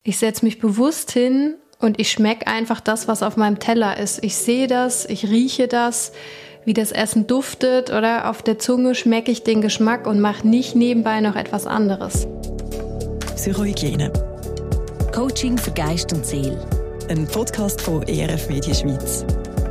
Ich setze mich bewusst hin und ich schmecke einfach das, was auf meinem Teller ist. Ich sehe das, ich rieche das, wie das Essen duftet, oder auf der Zunge schmecke ich den Geschmack und mache nicht nebenbei noch etwas anderes. Psychohygiene. Coaching für Geist und Seele. Ein Podcast von ERF Media Schweiz.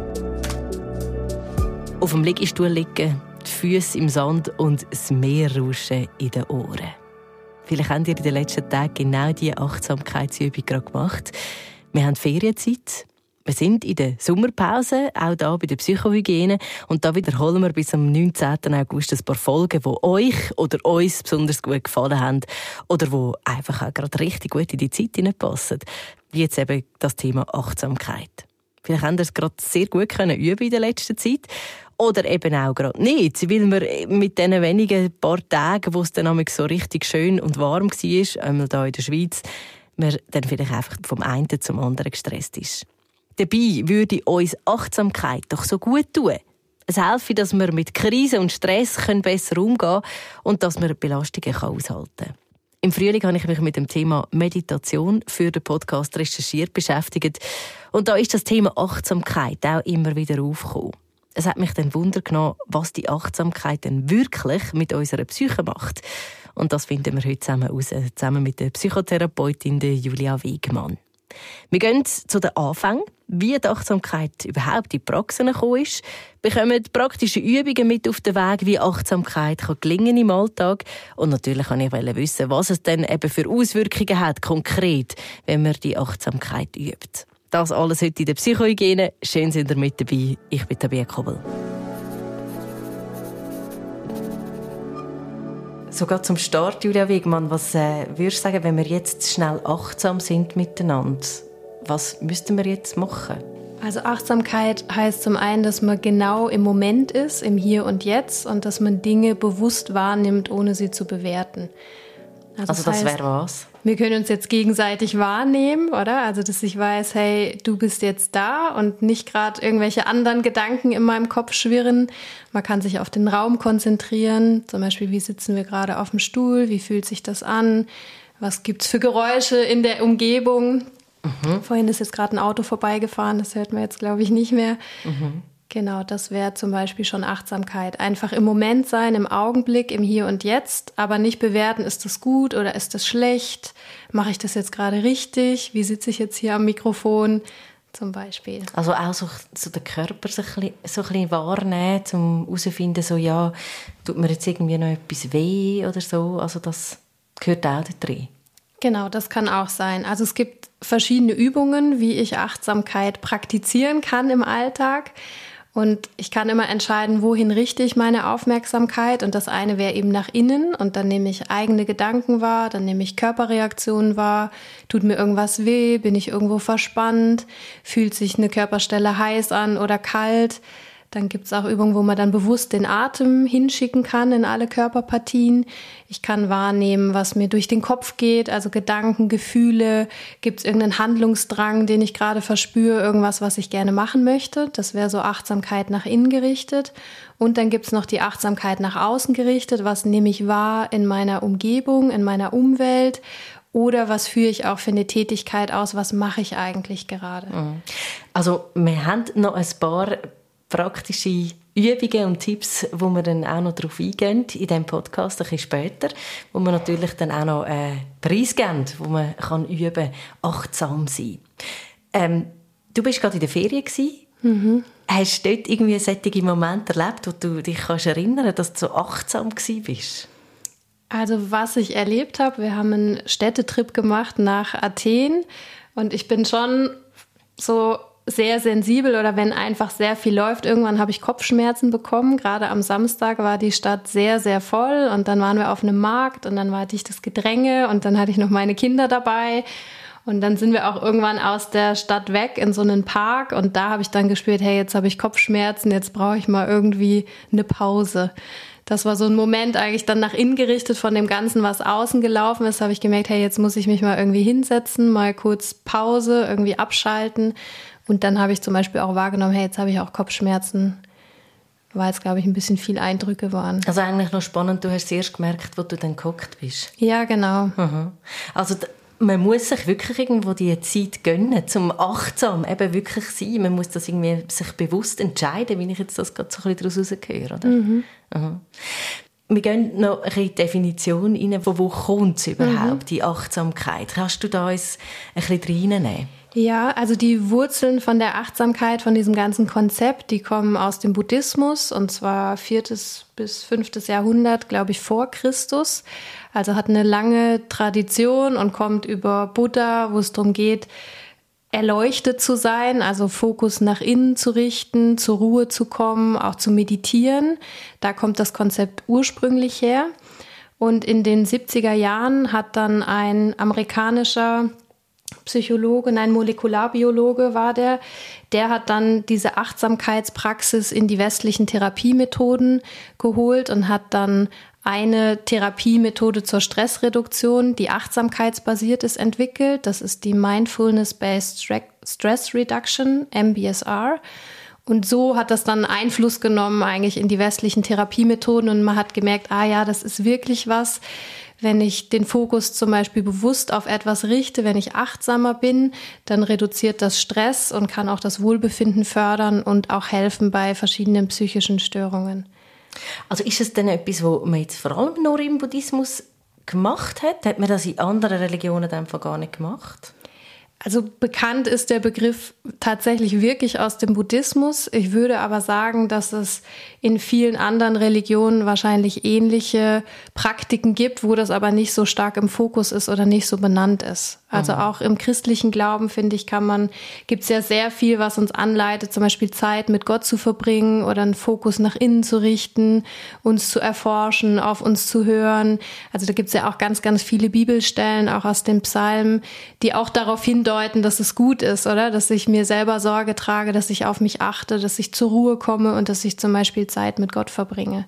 Auf dem Liegestuhl liegen, die Füße im Sand und das Meer rauschen in den Ohren. Vielleicht habt ihr in den letzten Tagen genau diese Achtsamkeitsübung gerade gemacht. Wir haben Ferienzeit. Wir sind in der Sommerpause, auch hier bei der Psychohygiene. Und da wiederholen wir bis am 19. August ein paar Folgen, die euch oder uns besonders gut gefallen haben oder die einfach auch gerade richtig gut in die Zeit hineinpassen. Wie jetzt eben das Thema Achtsamkeit. Vielleicht haben wir es gerade sehr gut üben in der letzten Zeit. Oder eben auch gerade nicht, weil wir mit diesen wenigen paar Tagen, wo es dann so richtig schön und warm war, einmal hier in der Schweiz, man dann vielleicht einfach vom einen zum anderen gestresst ist. Dabei würde uns Achtsamkeit doch so gut tun. Es helfe, dass wir mit Krisen und Stress besser umgehen können und dass wir Belastungen aushalten können. Im Frühling habe ich mich mit dem Thema Meditation für den Podcast recherchiert beschäftigt. Und da ist das Thema Achtsamkeit auch immer wieder aufgekommen. Es hat mich dann Wunder genommen, was die Achtsamkeit denn wirklich mit unserer Psyche macht. Und das finden wir heute zusammen heraus, zusammen mit der Psychotherapeutin Julia Wegmann. Wir gehen zu den Anfängen, wie die Achtsamkeit überhaupt in die Praxis gekommen ist, bekommen praktische Übungen mit auf den Weg, wie Achtsamkeit gelingen im Alltag. Und natürlich wollte ich wissen, was es denn eben für Auswirkungen hat, konkret, wenn man die Achtsamkeit übt. Das alles heute in der Psychohygiene. Schön, sind ihr mit dabei. Ich bin Tabea Kobel. Sogar zum Start, Julia Wegmann, was würdest du sagen, wenn wir jetzt schnell achtsam sind miteinander? Was müssten wir jetzt machen? Also Achtsamkeit heißt zum einen, dass man genau im Moment ist, im Hier und Jetzt, und dass man Dinge bewusst wahrnimmt, ohne sie zu bewerten. Also das wäre was? Wir können uns jetzt gegenseitig wahrnehmen, oder? Also dass ich weiß, hey, du bist jetzt da und nicht gerade irgendwelche anderen Gedanken in meinem Kopf schwirren. Man kann sich auf den Raum konzentrieren, zum Beispiel, wie sitzen wir gerade auf dem Stuhl, wie fühlt sich das an, was gibt's für Geräusche in der Umgebung. Vorhin ist jetzt gerade ein Auto vorbeigefahren, das hört man jetzt, glaube ich, nicht mehr. Genau, das wäre zum Beispiel schon Achtsamkeit. Einfach im Moment sein, im Augenblick, im Hier und Jetzt, aber nicht bewerten, ist das gut oder ist das schlecht? Mache ich das jetzt gerade richtig? Wie sitze ich jetzt hier am Mikrofon? Zum Beispiel. Also auch so den Körper so ein bisschen wahrnehmen, um herauszufinden, so, ja, tut mir jetzt irgendwie noch etwas weh oder so. Also das gehört auch da drin. Genau, das kann auch sein. Also es gibt verschiedene Übungen, wie ich Achtsamkeit praktizieren kann im Alltag. Und ich kann immer entscheiden, wohin richte ich meine Aufmerksamkeit. Und das eine wäre eben nach innen. Und dann nehme ich eigene Gedanken wahr, dann nehme ich Körperreaktionen wahr. Tut mir irgendwas weh? Bin ich irgendwo verspannt? Fühlt sich eine Körperstelle heiß an oder kalt? Dann gibt es auch Übungen, wo man dann bewusst den Atem hinschicken kann in alle Körperpartien. Ich kann wahrnehmen, was mir durch den Kopf geht, also Gedanken, Gefühle. Gibt es irgendeinen Handlungsdrang, den ich gerade verspüre, irgendwas, was ich gerne machen möchte? Das wäre so Achtsamkeit nach innen gerichtet. Und dann gibt es noch die Achtsamkeit nach außen gerichtet. Was nehme ich wahr in meiner Umgebung, in meiner Umwelt? Oder was führe ich auch für eine Tätigkeit aus? Was mache ich eigentlich gerade? Also wir haben noch ein paar praktische Übungen und Tipps, wo wir dann auch noch darauf eingehen, in diesem Podcast ein bisschen später, wo wir natürlich dann auch noch Preis geben, wo man kann üben, achtsam sein. Du bist gerade in der Ferien gewesen. Hast du dort irgendwie solche Momente erlebt, wo du dich erinnern kannst, dass du so achtsam bist? Also was ich erlebt habe, wir haben einen Städtetrip gemacht nach Athen und ich bin schon so sehr sensibel, oder wenn einfach sehr viel läuft. Irgendwann habe ich Kopfschmerzen bekommen. Gerade am Samstag war die Stadt sehr, sehr voll und dann waren wir auf einem Markt und dann war dichtes Gedränge und dann hatte ich noch meine Kinder dabei und dann sind wir auch irgendwann aus der Stadt weg in so einen Park und da habe ich dann gespürt, hey, jetzt habe ich Kopfschmerzen, jetzt brauche ich mal irgendwie eine Pause. Das war so ein Moment eigentlich dann nach innen gerichtet von dem Ganzen, was außen gelaufen ist, habe ich gemerkt, hey, jetzt muss ich mich mal irgendwie hinsetzen, mal kurz Pause, irgendwie abschalten. Und dann habe ich zum Beispiel auch wahrgenommen, hey, jetzt habe ich auch Kopfschmerzen, weil es, glaube ich, ein bisschen viel Eindrücke waren. Also eigentlich noch spannend, du hast es erst gemerkt, wo du dann gehockt bist. Ja, genau. Also man muss sich wirklich irgendwo die Zeit gönnen, zum achtsam eben wirklich sein. Man muss das irgendwie sich bewusst entscheiden, wie ich jetzt das gerade so ein bisschen daraus höre. Oder? Mhm. Wir gehen noch in die Definition rein, von wo kommt es überhaupt, die Achtsamkeit? Kannst du da uns ein bisschen reinnehmen? Ja, also die Wurzeln von der Achtsamkeit, von diesem ganzen Konzept, die kommen aus dem Buddhismus, und zwar 4. bis 5. Jahrhundert, glaube ich, vor Christus. Also hat eine lange Tradition und kommt über Buddha, wo es darum geht, erleuchtet zu sein, also Fokus nach innen zu richten, zur Ruhe zu kommen, auch zu meditieren. Da kommt das Konzept ursprünglich her. Und in den 70er Jahren hat dann ein amerikanischer Psychologe, nein, Molekularbiologe war der hat dann diese Achtsamkeitspraxis in die westlichen Therapiemethoden geholt und hat dann eine Therapiemethode zur Stressreduktion, die achtsamkeitsbasiert ist, entwickelt. Das ist die Mindfulness-Based Stress Reduction, MBSR. Und so hat das dann Einfluss genommen eigentlich in die westlichen Therapiemethoden und man hat gemerkt, das ist wirklich was. Wenn ich den Fokus zum Beispiel bewusst auf etwas richte, wenn ich achtsamer bin, dann reduziert das Stress und kann auch das Wohlbefinden fördern und auch helfen bei verschiedenen psychischen Störungen. Also ist es denn etwas, was man jetzt vor allem nur im Buddhismus gemacht hat? Hat man das in anderen Religionen einfach gar nicht gemacht? Also bekannt ist der Begriff tatsächlich wirklich aus dem Buddhismus. Ich würde aber sagen, dass es in vielen anderen Religionen wahrscheinlich ähnliche Praktiken gibt, wo das aber nicht so stark im Fokus ist oder nicht so benannt ist. Also auch im christlichen Glauben, finde ich, gibt es ja sehr viel, was uns anleitet, zum Beispiel Zeit mit Gott zu verbringen oder einen Fokus nach innen zu richten, uns zu erforschen, auf uns zu hören. Also da gibt es ja auch ganz, ganz viele Bibelstellen, auch aus den Psalmen, die auch darauf hindeuten, dass es gut ist, oder? Dass ich mir selber Sorge trage, dass ich auf mich achte, dass ich zur Ruhe komme und dass ich zum Beispiel Zeit mit Gott verbringe.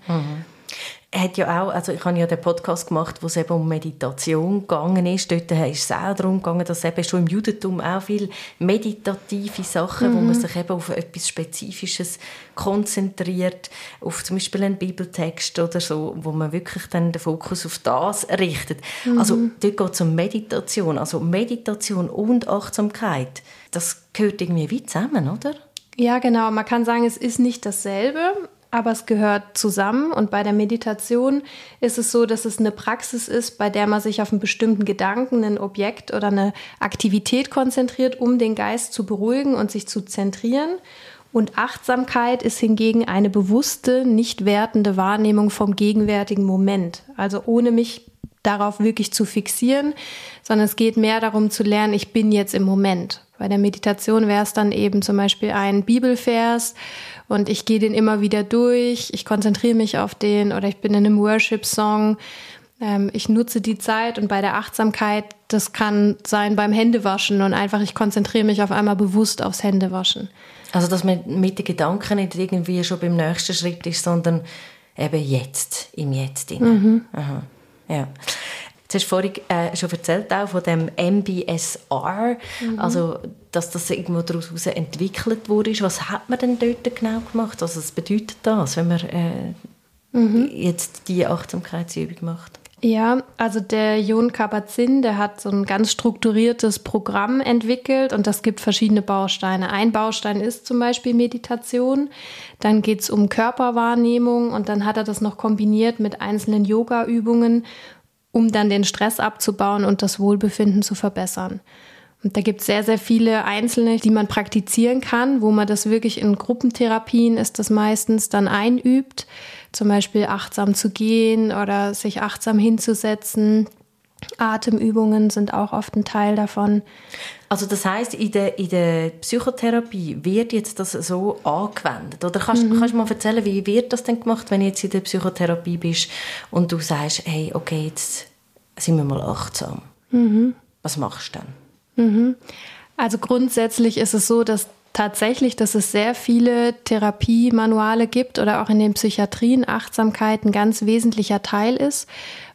Er hat ja auch, also ich habe ja den Podcast gemacht, wo es eben um Meditation gegangen ist. Dort ist es auch darum gegangen, dass eben schon im Judentum auch viele meditative Sachen, wo man sich eben auf etwas Spezifisches konzentriert, auf zum Beispiel einen Bibeltext oder so, wo man wirklich dann den Fokus auf das richtet. Also dort geht es um Meditation. Also Meditation und Achtsamkeit, das gehört irgendwie wie zusammen, oder? Ja, genau. Man kann sagen, es ist nicht dasselbe, aber es gehört zusammen. Und bei der Meditation ist es so, dass es eine Praxis ist, bei der man sich auf einen bestimmten Gedanken, ein Objekt oder eine Aktivität konzentriert, um den Geist zu beruhigen und sich zu zentrieren. Und Achtsamkeit ist hingegen eine bewusste, nicht wertende Wahrnehmung vom gegenwärtigen Moment. Also ohne mich darauf wirklich zu fixieren, sondern es geht mehr darum zu lernen, ich bin jetzt im Moment. Bei der Meditation wäre es dann eben zum Beispiel ein Bibelvers und ich gehe den immer wieder durch, ich konzentriere mich auf den oder ich bin in einem Worship-Song. Ich nutze die Zeit und bei der Achtsamkeit, das kann sein beim Händewaschen und einfach ich konzentriere mich auf einmal bewusst aufs Händewaschen. Also dass man mit den Gedanken nicht irgendwie schon beim nächsten Schritt ist, sondern eben jetzt, im Jetzt. Aha. Ja. Du hast vorhin schon erzählt auch von dem MBSR, also dass das irgendwo daraus entwickelt wurde. Was hat man denn dort genau gemacht? Also was bedeutet das, wenn man jetzt diese Achtsamkeitsübung macht? Ja, also der Jon Kabat-Zinn, der hat so ein ganz strukturiertes Programm entwickelt und das gibt verschiedene Bausteine. Ein Baustein ist zum Beispiel Meditation, dann geht's um Körperwahrnehmung und dann hat er das noch kombiniert mit einzelnen Yoga-Übungen, um dann den Stress abzubauen und das Wohlbefinden zu verbessern. Und da gibt es sehr, sehr viele einzelne, die man praktizieren kann, wo man das wirklich in Gruppentherapien ist das meistens dann einübt. Zum Beispiel achtsam zu gehen oder sich achtsam hinzusetzen. Atemübungen sind auch oft ein Teil davon. Also das heisst, in der Psychotherapie wird jetzt das so angewendet? Oder kannst du mal erzählen, wie wird das denn gemacht, wenn du jetzt in der Psychotherapie bist und du sagst, hey, okay, jetzt sind wir mal achtsam. Was machst du dann? Also grundsätzlich ist es so, dass es sehr viele Therapiemanuale gibt oder auch in den Psychiatrien Achtsamkeit ein ganz wesentlicher Teil ist,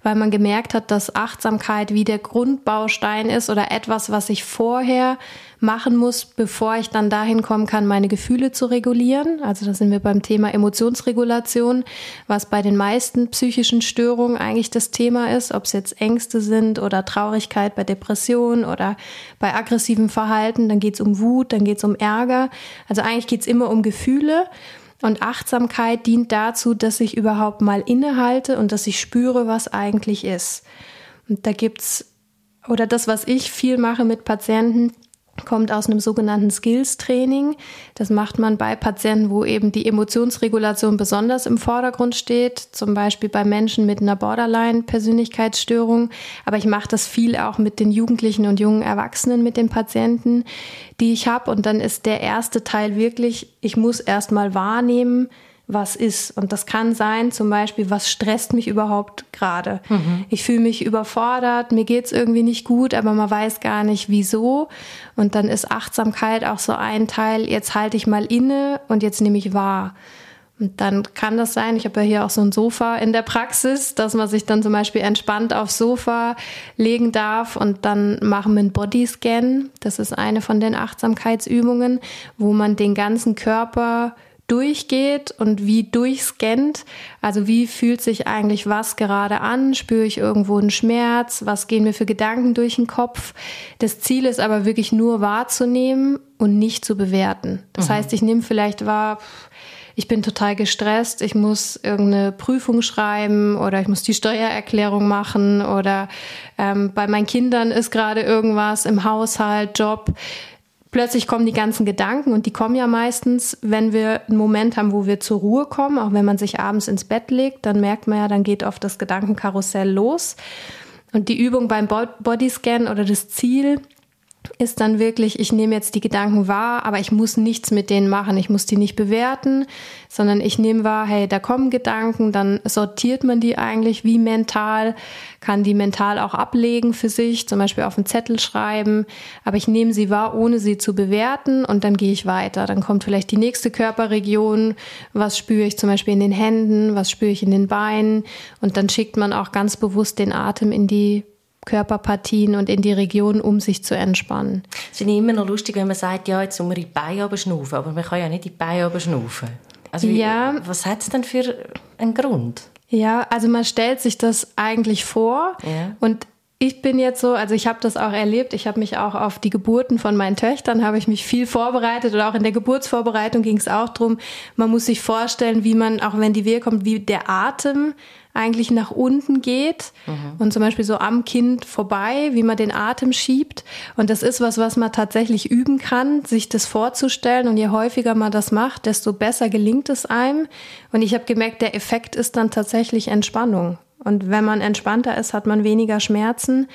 weil man gemerkt hat, dass Achtsamkeit wie der Grundbaustein ist oder etwas, was ich vorher machen muss, bevor ich dann dahin kommen kann, meine Gefühle zu regulieren. Also da sind wir beim Thema Emotionsregulation, was bei den meisten psychischen Störungen eigentlich das Thema ist, ob es jetzt Ängste sind oder Traurigkeit bei Depressionen oder bei aggressivem Verhalten, dann geht es um Wut, dann geht es um Ärger. Also eigentlich geht es immer um Gefühle. Und Achtsamkeit dient dazu, dass ich überhaupt mal innehalte und dass ich spüre, was eigentlich ist. Und da gibt's, oder das, was ich viel mache mit Patienten, kommt aus einem sogenannten Skills-Training. Das macht man bei Patienten, wo eben die Emotionsregulation besonders im Vordergrund steht, zum Beispiel bei Menschen mit einer Borderline-Persönlichkeitsstörung. Aber ich mache das viel auch mit den Jugendlichen und jungen Erwachsenen, mit den Patienten, die ich habe. Und dann ist der erste Teil wirklich, ich muss erst mal wahrnehmen, was ist. Und das kann sein, zum Beispiel, was stresst mich überhaupt gerade? Ich fühle mich überfordert, mir geht's irgendwie nicht gut, aber man weiß gar nicht, wieso. Und dann ist Achtsamkeit auch so ein Teil, jetzt halte ich mal inne und jetzt nehme ich wahr. Und dann kann das sein, ich habe ja hier auch so ein Sofa in der Praxis, dass man sich dann zum Beispiel entspannt aufs Sofa legen darf und dann machen wir einen Bodyscan. Das ist eine von den Achtsamkeitsübungen, wo man den ganzen Körper durchgeht und wie durchscannt. Also wie fühlt sich eigentlich was gerade an? Spüre ich irgendwo einen Schmerz? Was gehen mir für Gedanken durch den Kopf? Das Ziel ist aber wirklich nur wahrzunehmen und nicht zu bewerten. Das heißt, ich nehme vielleicht wahr, ich bin total gestresst, ich muss irgendeine Prüfung schreiben oder ich muss die Steuererklärung machen oder bei meinen Kindern ist gerade irgendwas im Haushalt, Job. Plötzlich kommen die ganzen Gedanken und die kommen ja meistens, wenn wir einen Moment haben, wo wir zur Ruhe kommen, auch wenn man sich abends ins Bett legt, dann merkt man ja, dann geht oft das Gedankenkarussell los. Und die Übung beim Bodyscan oder das Ziel ist dann wirklich, ich nehme jetzt die Gedanken wahr, aber ich muss nichts mit denen machen. Ich muss die nicht bewerten, sondern ich nehme wahr, hey, da kommen Gedanken, dann sortiert man die eigentlich wie mental, kann die mental auch ablegen für sich, zum Beispiel auf einen Zettel schreiben, aber ich nehme sie wahr, ohne sie zu bewerten und dann gehe ich weiter. Dann kommt vielleicht die nächste Körperregion, was spüre ich zum Beispiel in den Händen, was spüre ich in den Beinen und dann schickt man auch ganz bewusst den Atem in die Körperpartien und in die Region, um sich zu entspannen. Es ist immer noch lustig, wenn man sagt, ja, jetzt muss man in die Beine runterschnaufen, aber man kann ja nicht in die Beine runterschnaufen. Also was hat es denn für einen Grund? Ja, also man stellt sich das eigentlich vor und ich bin jetzt so, also ich habe das auch erlebt, ich habe mich auch auf die Geburten von meinen Töchtern, habe ich mich viel vorbereitet oder auch in der Geburtsvorbereitung ging es auch darum, man muss sich vorstellen, wie man, auch wenn die Wehe kommt, wie der Atem eigentlich nach unten geht und zum Beispiel so am Kind vorbei, wie man den Atem schiebt. Und das ist was man tatsächlich üben kann, sich das vorzustellen. Und je häufiger man das macht, desto besser gelingt es einem. Und ich habe gemerkt, der Effekt ist dann tatsächlich Entspannung. Und wenn man entspannter ist, hat man weniger Schmerzen.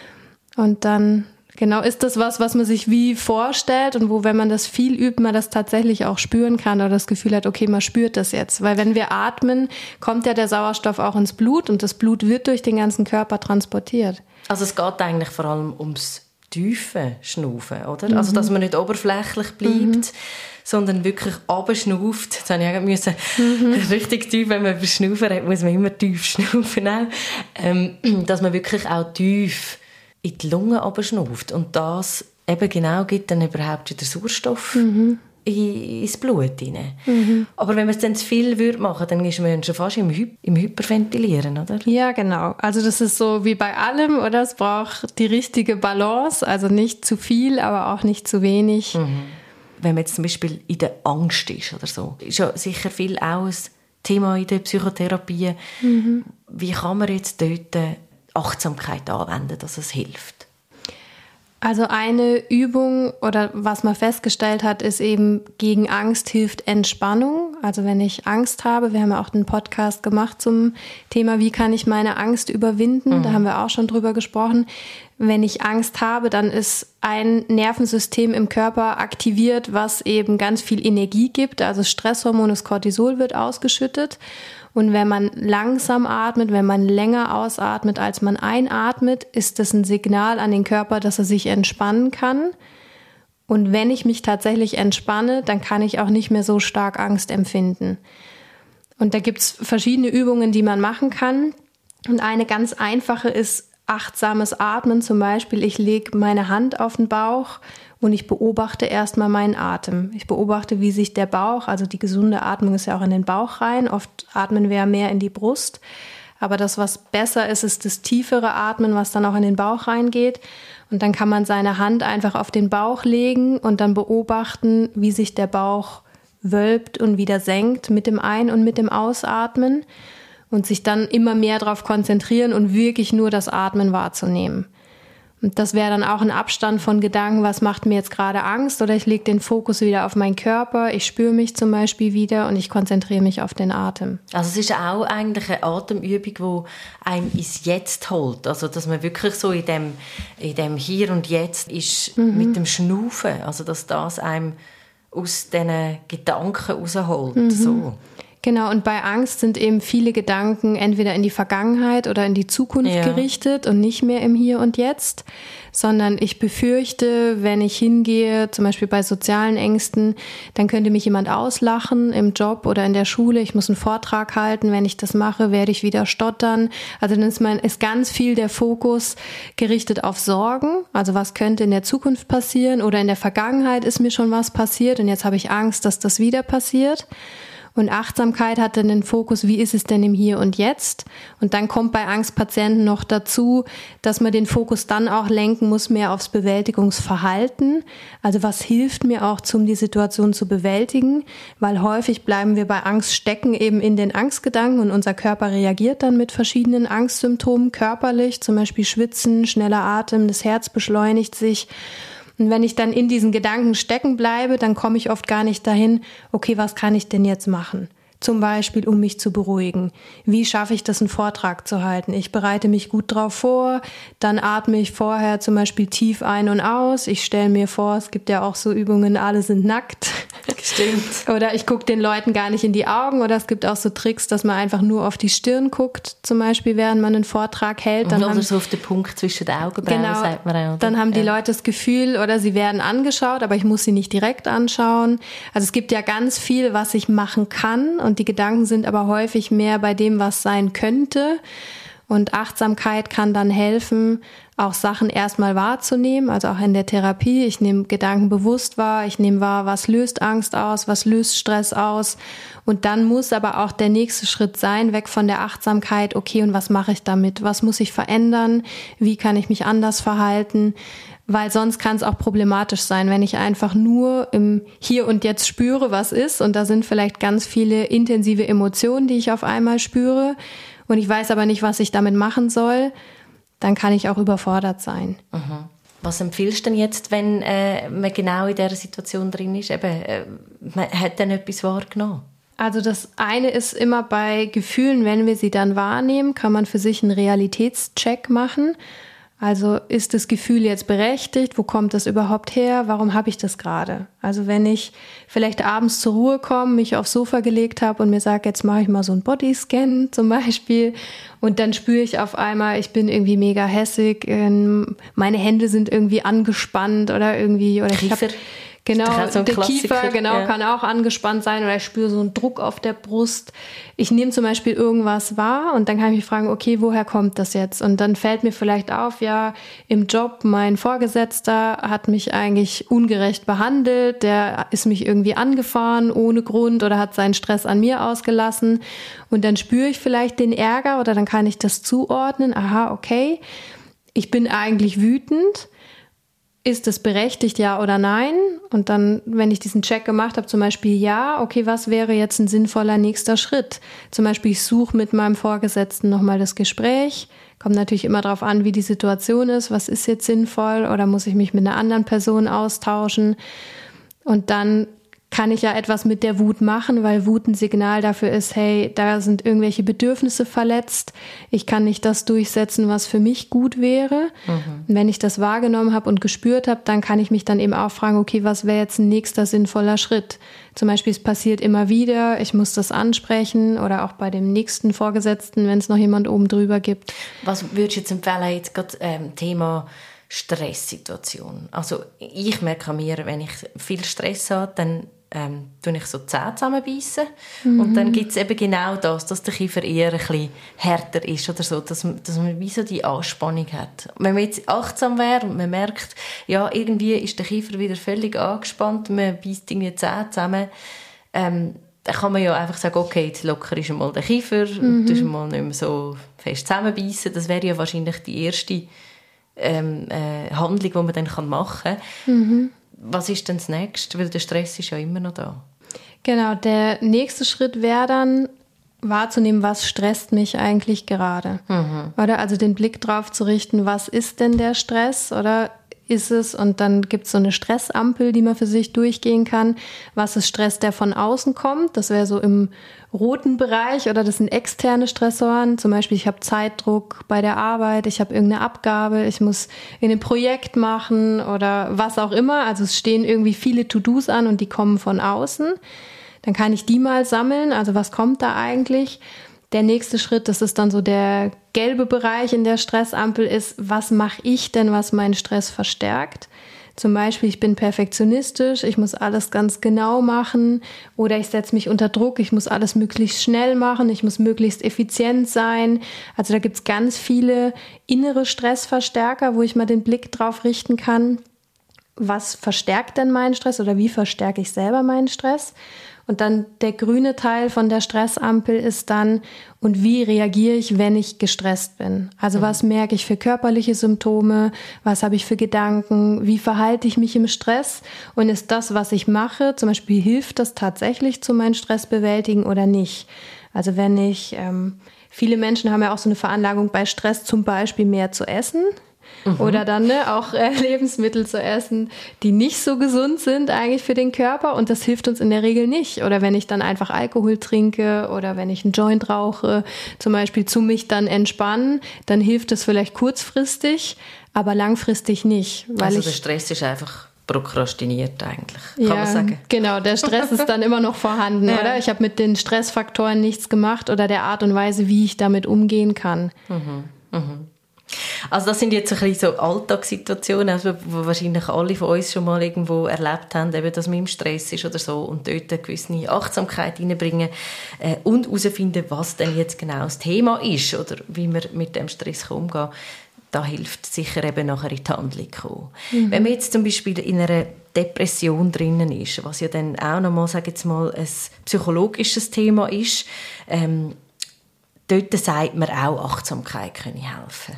Und dann genau ist das was man sich wie vorstellt und wo, wenn man das viel übt, man das tatsächlich auch spüren kann oder das Gefühl hat, okay, man spürt das jetzt. Weil wenn wir atmen, kommt ja der Sauerstoff auch ins Blut und das Blut wird durch den ganzen Körper transportiert. Also es geht eigentlich vor allem ums tiefe Schnaufen, oder? Also dass man nicht oberflächlich bleibt, sondern wirklich runterschnauft. Jetzt habe ich auch müssen, richtig tief, wenn man über Schnaufen redet, muss man immer tief schnaufen. Dass man wirklich auch tief in die Lungen runterschnauft. Und das eben genau gibt dann überhaupt wieder Sauerstoff ins Blut rein. Aber wenn man es dann zu viel machen würde, dann ist man schon fast im Hyperventilieren, oder? Ja, genau. Also das ist so wie bei allem, oder? Es braucht die richtige Balance, also nicht zu viel, aber auch nicht zu wenig. Wenn man jetzt zum Beispiel in der Angst ist oder so, ist ja sicher viel auch ein Thema in der Psychotherapie. Wie kann man jetzt dort Achtsamkeit anwenden, dass es hilft? Also eine Übung oder was man festgestellt hat, ist eben, gegen Angst hilft Entspannung. Also wenn ich Angst habe, wir haben ja auch einen Podcast gemacht zum Thema, wie kann ich meine Angst überwinden? Da haben wir auch schon drüber gesprochen. Wenn ich Angst habe, dann ist ein Nervensystem im Körper aktiviert, was eben ganz viel Energie gibt. Also Stresshormon, das Cortisol wird ausgeschüttet. Und wenn man langsam atmet, wenn man länger ausatmet, als man einatmet, ist das ein Signal an den Körper, dass er sich entspannen kann. Und wenn ich mich tatsächlich entspanne, dann kann ich auch nicht mehr so stark Angst empfinden. Und da gibt's verschiedene Übungen, die man machen kann. Und eine ganz einfache ist achtsames Atmen zum Beispiel. Ich lege meine Hand auf den Bauch und ich beobachte erstmal meinen Atem. Ich beobachte, wie sich der Bauch, also die gesunde Atmung ist ja auch in den Bauch rein. Oft atmen wir ja mehr in die Brust. Aber das, was besser ist, ist das tiefere Atmen, was dann auch in den Bauch reingeht. Und dann kann man seine Hand einfach auf den Bauch legen und dann beobachten, wie sich der Bauch wölbt und wieder senkt mit dem Ein- und mit dem Ausatmen. Und sich dann immer mehr darauf konzentrieren und wirklich nur das Atmen wahrzunehmen. Und das wäre dann auch ein Abstand von Gedanken, was macht mir jetzt gerade Angst, oder ich lege den Fokus wieder auf meinen Körper, ich spüre mich zum Beispiel wieder und ich konzentriere mich auf den Atem. Also es ist auch eigentlich eine Atemübung, die einem ins Jetzt holt. Also dass man wirklich so in dem Hier und Jetzt ist mit dem Schnaufen, also dass das einem aus diesen Gedanken rausholt. So. Genau, und bei Angst sind eben viele Gedanken entweder in die Vergangenheit oder in die Zukunft gerichtet und nicht mehr im Hier und Jetzt, sondern ich befürchte, wenn ich hingehe, zum Beispiel bei sozialen Ängsten, dann könnte mich jemand auslachen im Job oder in der Schule. Ich muss einen Vortrag halten. Wenn ich das mache, werde ich wieder stottern. Also dann ist ganz viel der Fokus gerichtet auf Sorgen. Also was könnte in der Zukunft passieren, oder in der Vergangenheit ist mir schon was passiert und jetzt habe ich Angst, dass das wieder passiert. Und Achtsamkeit hat dann den Fokus, wie ist es denn im Hier und Jetzt? Und dann kommt bei Angstpatienten noch dazu, dass man den Fokus dann auch lenken muss, mehr aufs Bewältigungsverhalten. Also was hilft mir auch, um die Situation zu bewältigen? Weil häufig bleiben wir bei Angst stecken, eben in den Angstgedanken, und unser Körper reagiert dann mit verschiedenen Angstsymptomen körperlich, zum Beispiel Schwitzen, schneller Atem, das Herz beschleunigt sich. Und wenn ich dann in diesen Gedanken stecken bleibe, dann komme ich oft gar nicht dahin, okay, was kann ich denn jetzt machen? Zum Beispiel, um mich zu beruhigen. Wie schaffe ich das, einen Vortrag zu halten? Ich bereite mich gut drauf vor, dann atme ich vorher zum Beispiel tief ein und aus. Ich stelle mir vor, es gibt ja auch so Übungen, alle sind nackt. Stimmt. Oder ich gucke den Leuten gar nicht in die Augen. Oder es gibt auch so Tricks, dass man einfach nur auf die Stirn guckt, zum Beispiel, während man einen Vortrag hält. Dann oder so auf den Punkt zwischen den Augenbrauen, genau, sagt man auch. Dann haben die Leute das Gefühl, oder sie werden angeschaut, aber ich muss sie nicht direkt anschauen. Also es gibt ja ganz viel, was ich machen kann, und die Gedanken sind aber häufig mehr bei dem, was sein könnte. Und Achtsamkeit kann dann helfen, auch Sachen erstmal wahrzunehmen, also auch in der Therapie. Ich nehme Gedanken bewusst wahr, ich nehme wahr, was löst Angst aus, was löst Stress aus. Und dann muss aber auch der nächste Schritt sein, weg von der Achtsamkeit, okay, und was mache ich damit? Was muss ich verändern? Wie kann ich mich anders verhalten? Weil sonst kann es auch problematisch sein, wenn ich einfach nur im Hier und Jetzt spüre, was ist. Und da sind vielleicht ganz viele intensive Emotionen, die ich auf einmal spüre. Und ich weiß aber nicht, was ich damit machen soll. Dann kann ich auch überfordert sein. Mhm. Was empfiehlst du denn jetzt, wenn man genau in dieser Situation drin ist? Man hat dann etwas wahrgenommen? Also das eine ist immer bei Gefühlen, wenn wir sie dann wahrnehmen, kann man für sich einen Realitätscheck machen. Also ist das Gefühl jetzt berechtigt? Wo kommt das überhaupt her? Warum habe ich das gerade? Also wenn ich vielleicht abends zur Ruhe komme, mich aufs Sofa gelegt habe und mir sage, jetzt mache ich mal so einen Bodyscan zum Beispiel, und dann spüre ich auf einmal, ich bin irgendwie mega hässig, meine Hände sind irgendwie angespannt oder irgendwie, oder ich habe genau, so der Kiefer kann auch angespannt sein, oder ich spüre so einen Druck auf der Brust. Ich nehme zum Beispiel irgendwas wahr und dann kann ich mich fragen, okay, woher kommt das jetzt? Und dann fällt mir vielleicht auf, ja, im Job, mein Vorgesetzter hat mich eigentlich ungerecht behandelt, der ist mich irgendwie angefahren ohne Grund oder hat seinen Stress an mir ausgelassen. Und dann spüre ich vielleicht den Ärger, oder dann kann ich das zuordnen. Aha, okay, ich bin eigentlich wütend. Ist es berechtigt, ja oder nein? Und dann, wenn ich diesen Check gemacht habe, zum Beispiel ja, okay, was wäre jetzt ein sinnvoller nächster Schritt? Zum Beispiel, ich suche mit meinem Vorgesetzten nochmal das Gespräch. Kommt natürlich immer darauf an, wie die Situation ist. Was ist jetzt sinnvoll? Oder muss ich mich mit einer anderen Person austauschen? Und dann kann ich ja etwas mit der Wut machen, weil Wut ein Signal dafür ist, hey, da sind irgendwelche Bedürfnisse verletzt. Ich kann nicht das durchsetzen, was für mich gut wäre. Und wenn ich das wahrgenommen habe und gespürt habe, dann kann ich mich dann eben auch fragen, okay, was wäre jetzt ein nächster sinnvoller Schritt? Zum Beispiel, es passiert immer wieder, ich muss das ansprechen, oder auch bei dem nächsten Vorgesetzten, wenn es noch jemand oben drüber gibt. Was würdest du jetzt empfehlen, jetzt gerade Thema Stresssituation? Also ich merke an mir, wenn ich viel Stress habe, dann tue ich so die Zähne zusammenbeissen. Und dann gibt es eben genau das, dass der Kiefer eher ein bisschen härter ist oder so, dass man wie so die Anspannung hat. Wenn man jetzt achtsam wäre und man merkt, ja, irgendwie ist der Kiefer wieder völlig angespannt, man beißt irgendwie die Zähne zusammen, dann kann man ja einfach sagen, okay, jetzt locker ist einmal der Kiefer, und du mal nicht mehr so fest zusammenbeissen. Das wäre ja wahrscheinlich die erste Handlung, die man dann machen kann. Was ist denn das Nächste? Weil der Stress ist ja immer noch da. Genau, der nächste Schritt wäre dann, wahrzunehmen, was stresst mich eigentlich gerade. Oder also den Blick drauf zu richten, was ist denn der Stress? Oder ist es, und dann gibt es so eine Stressampel, die man für sich durchgehen kann. Was ist Stress, der von außen kommt? Das wäre so im roten Bereich, oder das sind externe Stressoren. Zum Beispiel, ich habe Zeitdruck bei der Arbeit, ich habe irgendeine Abgabe, ich muss in einem Projekt machen oder was auch immer. Also es stehen irgendwie viele To-Dos an und die kommen von außen. Dann kann ich die mal sammeln. Also was kommt da eigentlich? Der nächste Schritt, das ist dann so der gelbe Bereich in der Stressampel, ist, was mache ich denn, was meinen Stress verstärkt? Zum Beispiel, ich bin perfektionistisch, ich muss alles ganz genau machen, oder ich setze mich unter Druck, ich muss alles möglichst schnell machen, ich muss möglichst effizient sein. Also da gibt es ganz viele innere Stressverstärker, wo ich mal den Blick drauf richten kann, was verstärkt denn meinen Stress oder wie verstärke ich selber meinen Stress? Und dann der grüne Teil von der Stressampel ist dann, und wie reagiere ich, wenn ich gestresst bin? Also was merke ich für körperliche Symptome? Was habe ich für Gedanken? Wie verhalte ich mich im Stress? Und ist das, was ich mache, zum Beispiel, hilft das tatsächlich zu meinem Stressbewältigen oder nicht? Also wenn ich, viele Menschen haben ja auch so eine Veranlagung bei Stress zum Beispiel mehr zu essen. Oder dann auch Lebensmittel zu essen, die nicht so gesund sind eigentlich für den Körper, und das hilft uns in der Regel nicht. Oder wenn ich dann einfach Alkohol trinke oder wenn ich einen Joint rauche, zum Beispiel zu mich dann entspannen, dann hilft es vielleicht kurzfristig, aber langfristig nicht. Weil also der Stress ist einfach prokrastiniert eigentlich, kann man sagen. Genau, der Stress ist dann immer noch vorhanden, oder? Ich habe mit den Stressfaktoren nichts gemacht oder der Art und Weise, wie ich damit umgehen kann. Also das sind jetzt ein bisschen so Alltagssituationen, also wo wahrscheinlich alle von uns schon mal irgendwo erlebt haben, eben, dass man im Stress ist oder so, und dort eine gewisse Achtsamkeit reinbringen und herausfinden, was denn jetzt genau das Thema ist oder wie man mit dem Stress umgehen kann. Da hilft sicher eben nachher in die Handlung kommen. Wenn man jetzt zum Beispiel in einer Depression drinnen ist, was ja dann auch nochmal, sage ich jetzt mal, ein psychologisches Thema ist, dort sagt man auch, Achtsamkeit könne helfen.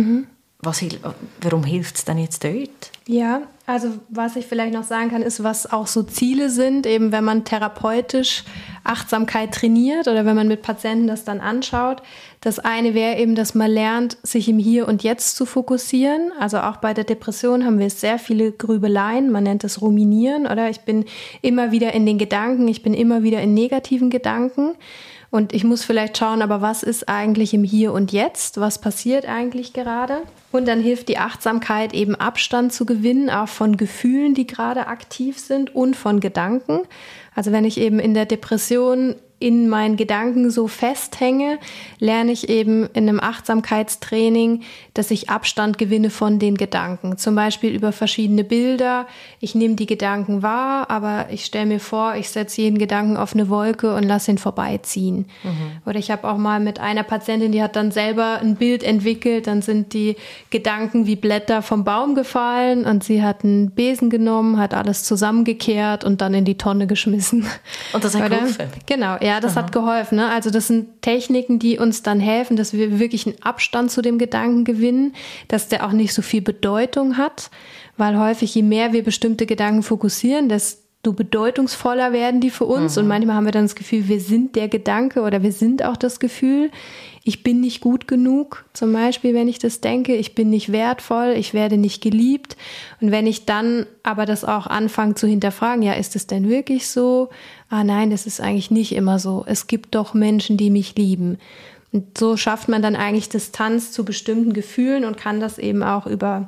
Warum hilft es denn jetzt dort? Ja, also was ich vielleicht noch sagen kann, ist, was auch so Ziele sind, eben wenn man therapeutisch Achtsamkeit trainiert oder wenn man mit Patienten das dann anschaut. Das eine wäre eben, dass man lernt, sich im Hier und Jetzt zu fokussieren. Also auch bei der Depression haben wir sehr viele Grübeleien, man nennt das Ruminieren, oder? Ich bin immer wieder in den Gedanken, ich bin immer wieder in negativen Gedanken. Und ich muss vielleicht schauen, aber was ist eigentlich im Hier und Jetzt? Was passiert eigentlich gerade? Und dann hilft die Achtsamkeit eben, Abstand zu gewinnen, auch von Gefühlen, die gerade aktiv sind, und von Gedanken. Also wenn ich eben in der Depression in meinen Gedanken so festhänge, lerne ich eben in einem Achtsamkeitstraining, dass ich Abstand gewinne von den Gedanken. Zum Beispiel über verschiedene Bilder. Ich nehme die Gedanken wahr, aber ich stelle mir vor, ich setze jeden Gedanken auf eine Wolke und lasse ihn vorbeiziehen. Oder ich habe auch mal mit einer Patientin, die hat dann selber ein Bild entwickelt, dann sind die Gedanken wie Blätter vom Baum gefallen und sie hat einen Besen genommen, hat alles zusammengekehrt und dann in die Tonne geschmissen. Und das hat geholfen? Genau, ja, das hat geholfen. Ne? Also das sind Techniken, die uns dann helfen, dass wir wirklich einen Abstand zu dem Gedanken gewinnen, dass der auch nicht so viel Bedeutung hat, weil häufig, je mehr wir bestimmte Gedanken fokussieren, desto bedeutungsvoller werden die für uns. Und manchmal haben wir dann das Gefühl, wir sind der Gedanke oder wir sind auch das Gefühl. Ich bin nicht gut genug, zum Beispiel, wenn ich das denke. Ich bin nicht wertvoll, ich werde nicht geliebt. Und wenn ich dann aber das auch anfange zu hinterfragen, ja, ist es denn wirklich so? Ah nein, das ist eigentlich nicht immer so. Es gibt doch Menschen, die mich lieben. Und so schafft man dann eigentlich Distanz zu bestimmten Gefühlen und kann das eben auch über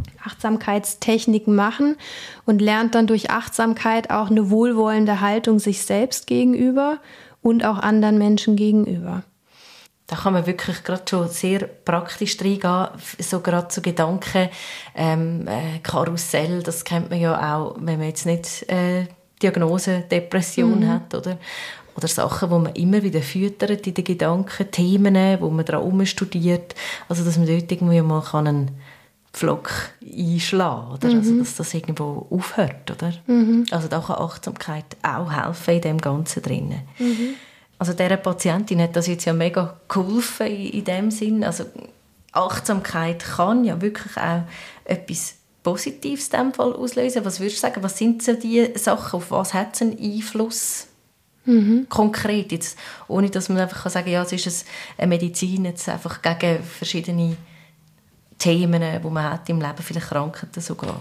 Achtsamkeitstechniken machen und lernt dann durch Achtsamkeit auch eine wohlwollende Haltung sich selbst gegenüber und auch anderen Menschen gegenüber. Da kann man wirklich gerade schon sehr praktisch reingehen, so gerade zu Gedanken, Karussell, das kennt man ja auch, wenn man jetzt nicht Diagnose Depression hat, oder Sachen, die man immer wieder füttert in den Gedanken, Themen, wo man daran studiert, also dass man dort irgendwie mal einen Pflock einschlagen kann, oder? Also dass das irgendwo aufhört, oder? Also da kann Achtsamkeit auch helfen in dem Ganzen drinnen. Also dieser Patientin hat das jetzt ja mega geholfen in dem Sinn. Also Achtsamkeit kann ja wirklich auch etwas Positives in diesem Fall auslösen. Was würdest du sagen, was sind so die Sachen, auf was hat es einen Einfluss? Konkret jetzt, ohne dass man einfach sagen kann, ja, es ist eine Medizin jetzt einfach gegen verschiedene Themen, die man hat im Leben, vielleicht Krankheiten sogar.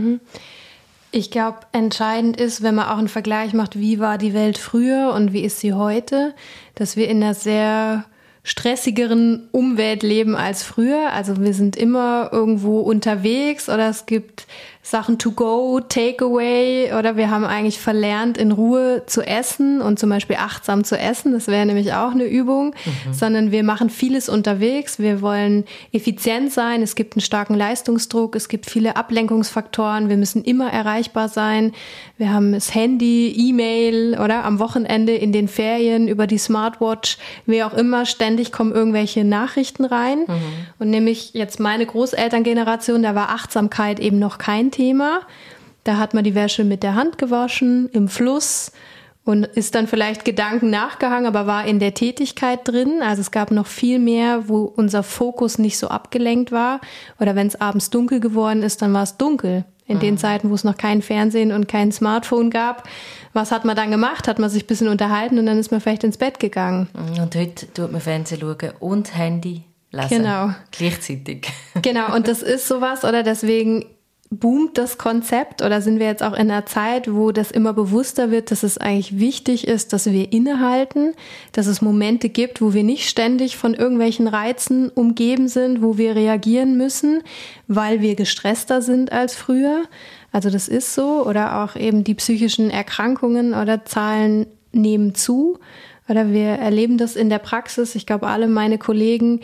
Ich glaube, entscheidend ist, wenn man auch einen Vergleich macht, wie war die Welt früher und wie ist sie heute, dass wir in einer sehr stressigeren Umwelt leben als früher. Also wir sind immer irgendwo unterwegs oder es gibt Sachen to go, Takeaway oder wir haben eigentlich verlernt, in Ruhe zu essen und zum Beispiel achtsam zu essen. Das wäre nämlich auch eine Übung, sondern wir machen vieles unterwegs. Wir wollen effizient sein. Es gibt einen starken Leistungsdruck. Es gibt viele Ablenkungsfaktoren. Wir müssen immer erreichbar sein. Wir haben das Handy, E-Mail oder am Wochenende in den Ferien über die Smartwatch, wie auch immer, ständig kommen irgendwelche Nachrichten rein. Und nämlich jetzt meine Großelterngeneration, da war Achtsamkeit eben noch kein Thema. Da hat man die Wäsche mit der Hand gewaschen, im Fluss und ist dann vielleicht Gedanken nachgehangen, aber war in der Tätigkeit drin. Also es gab noch viel mehr, wo unser Fokus nicht so abgelenkt war. Oder wenn es abends dunkel geworden ist, dann war es dunkel. In den Zeiten, wo es noch kein Fernsehen und kein Smartphone gab. Was hat man dann gemacht? Hat man sich ein bisschen unterhalten und dann ist man vielleicht ins Bett gegangen. Und heute tut man Fernsehen schauen und Handy lesen. Genau. Gleichzeitig. Genau, und das ist sowas, oder deswegen boomt das Konzept, oder sind wir jetzt auch in einer Zeit, wo das immer bewusster wird, dass es eigentlich wichtig ist, dass wir innehalten, dass es Momente gibt, wo wir nicht ständig von irgendwelchen Reizen umgeben sind, wo wir reagieren müssen, weil wir gestresster sind als früher. Also das ist so, oder auch eben die psychischen Erkrankungen oder Zahlen nehmen zu, oder wir erleben das in der Praxis. Ich glaube, alle meine Kollegen,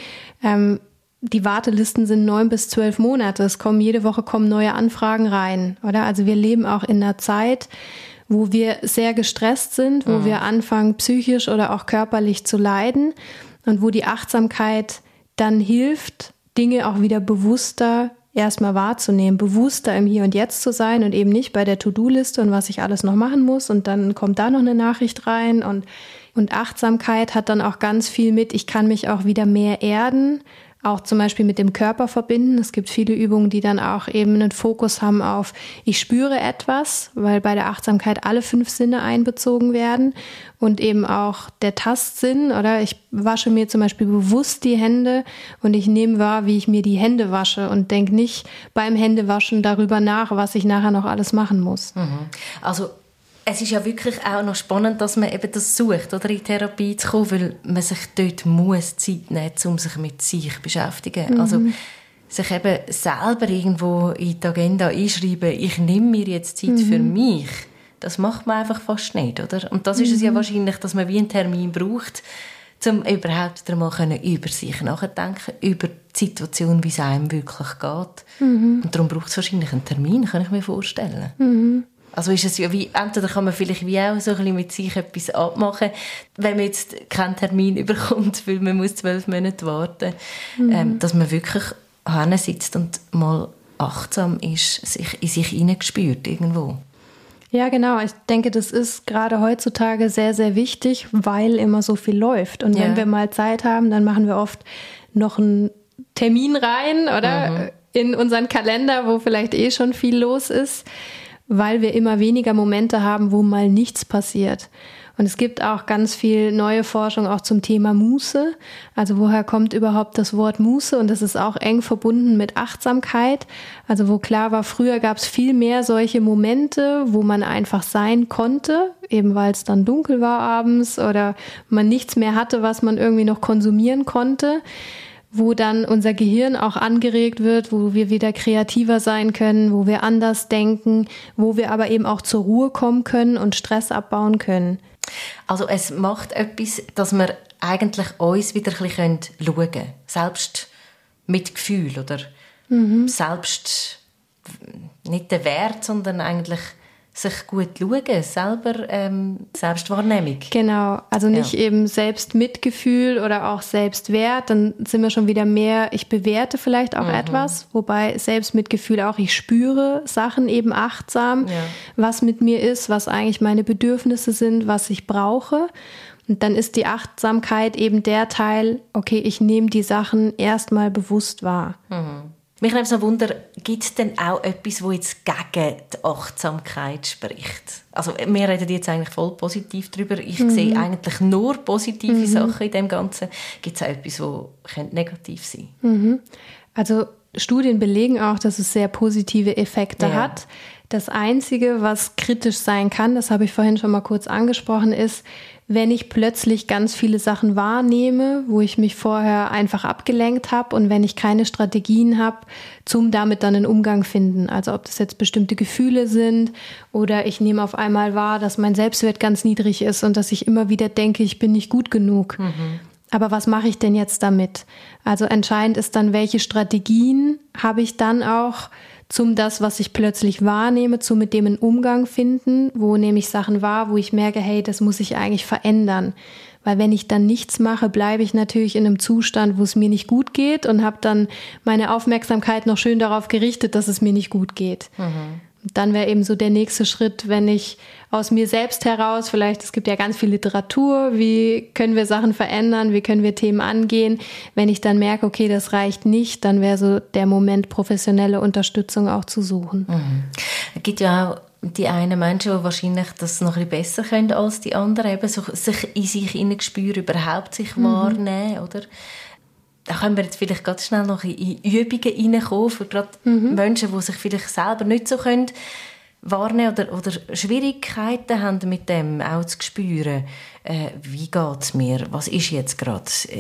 die Wartelisten sind 9 bis 12 Monate. Jede Woche kommen neue Anfragen rein, oder? Also wir leben auch in einer Zeit, wo wir sehr gestresst sind, wo wir anfangen, psychisch oder auch körperlich zu leiden und wo die Achtsamkeit dann hilft, Dinge auch wieder bewusster erstmal wahrzunehmen, bewusster im Hier und Jetzt zu sein und eben nicht bei der To-Do-Liste und was ich alles noch machen muss und dann kommt da noch eine Nachricht rein und Achtsamkeit hat dann auch ganz viel mit, ich kann mich auch wieder mehr erden, auch zum Beispiel mit dem Körper verbinden. Es gibt viele Übungen, die dann auch eben einen Fokus haben auf, ich spüre etwas, weil bei der Achtsamkeit alle 5 Sinne einbezogen werden und eben auch der Tastsinn, oder ich wasche mir zum Beispiel bewusst die Hände und ich nehme wahr, wie ich mir die Hände wasche und denke nicht beim Händewaschen darüber nach, was ich nachher noch alles machen muss. Also es ist ja wirklich auch noch spannend, dass man eben das sucht, oder in Therapie zu kommen, weil man sich dort muss Zeit nehmen, um sich mit sich zu beschäftigen. Also sich eben selber irgendwo in die Agenda einschreiben, ich nehme mir jetzt Zeit für mich, das macht man einfach fast nicht, oder? Und das ist es ja wahrscheinlich, dass man wie einen Termin braucht, um überhaupt wieder mal über sich nachdenken, über die Situation, wie es einem wirklich geht. Und darum braucht es wahrscheinlich einen Termin, kann ich mir vorstellen. Also ist es ja wie, entweder kann man vielleicht wie auch so ein bisschen mit sich etwas abmachen, wenn man jetzt keinen Termin bekommt, weil man muss 12 Monate warten, dass man wirklich hinsitzt und mal achtsam ist, sich in sich hineingespürt irgendwo. Ja, genau. Ich denke, das ist gerade heutzutage sehr, sehr wichtig, weil immer so viel läuft. Und wenn wir mal Zeit haben, dann machen wir oft noch einen Termin rein, oder? In unseren Kalender, wo vielleicht schon viel los ist, weil wir immer weniger Momente haben, wo mal nichts passiert. Und es gibt auch ganz viel neue Forschung auch zum Thema Muße. Also woher kommt überhaupt das Wort Muße? Und das ist auch eng verbunden mit Achtsamkeit. Also wo klar war, früher gab es viel mehr solche Momente, wo man einfach sein konnte, eben weil es dann dunkel war abends oder man nichts mehr hatte, was man irgendwie noch konsumieren konnte, wo dann unser Gehirn auch angeregt wird, wo wir wieder kreativer sein können, wo wir anders denken, wo wir aber eben auch zur Ruhe kommen können und Stress abbauen können. Also es macht etwas, dass wir eigentlich uns wieder ein bisschen schauen können. Selbst mit Gefühl, oder? Selbst nicht der Wert, sondern eigentlich sich gut schauen, selber Selbstwahrnehmung. Genau, also nicht eben Selbstmitgefühl oder auch Selbstwert, dann sind wir schon wieder mehr, ich bewerte vielleicht auch etwas, wobei Selbstmitgefühl auch, ich spüre Sachen eben achtsam, was mit mir ist, was eigentlich meine Bedürfnisse sind, was ich brauche. Und dann ist die Achtsamkeit eben der Teil, okay, ich nehme die Sachen erstmal bewusst wahr. Mich nimmt so Wunder, gibt es denn auch etwas, das jetzt gegen die Achtsamkeit spricht? Also wir reden jetzt eigentlich voll positiv darüber. Ich sehe eigentlich nur positive Sachen in dem Ganzen. Gibt es auch etwas, das negativ sein könnte? Also Studien belegen auch, dass es sehr positive Effekte hat. Das Einzige, was kritisch sein kann, das habe ich vorhin schon mal kurz angesprochen, ist, wenn ich plötzlich ganz viele Sachen wahrnehme, wo ich mich vorher einfach abgelenkt habe und wenn ich keine Strategien habe, zum damit dann einen Umgang finden. Also ob das jetzt bestimmte Gefühle sind oder ich nehme auf einmal wahr, dass mein Selbstwert ganz niedrig ist und dass ich immer wieder denke, ich bin nicht gut genug. Aber was mache ich denn jetzt damit? Also entscheidend ist dann, welche Strategien habe ich dann auch zum das, was ich plötzlich wahrnehme, zu mit dem einen Umgang finden, wo nehme ich Sachen wahr, wo ich merke, hey, das muss ich eigentlich verändern. Weil wenn ich dann nichts mache, bleibe ich natürlich in einem Zustand, wo es mir nicht gut geht und habe dann meine Aufmerksamkeit noch schön darauf gerichtet, dass es mir nicht gut geht. Dann wäre eben so der nächste Schritt, wenn ich aus mir selbst heraus, vielleicht, es gibt ja ganz viel Literatur, wie können wir Sachen verändern, wie können wir Themen angehen. Wenn ich dann merke, okay, das reicht nicht, dann wäre so der Moment, professionelle Unterstützung auch zu suchen. Es gibt ja auch die einen Menschen, die wahrscheinlich das noch ein bisschen besser können als die anderen, eben so sich in sich hineinspüren, überhaupt sich wahrnehmen, oder? Da können wir jetzt vielleicht ganz schnell noch in Übungen reinkommen, für gerade Menschen, die sich vielleicht selber nicht so können wahrnehmen oder Schwierigkeiten haben mit dem auch zu spüren. Wie geht es mir? Was ist jetzt gerade?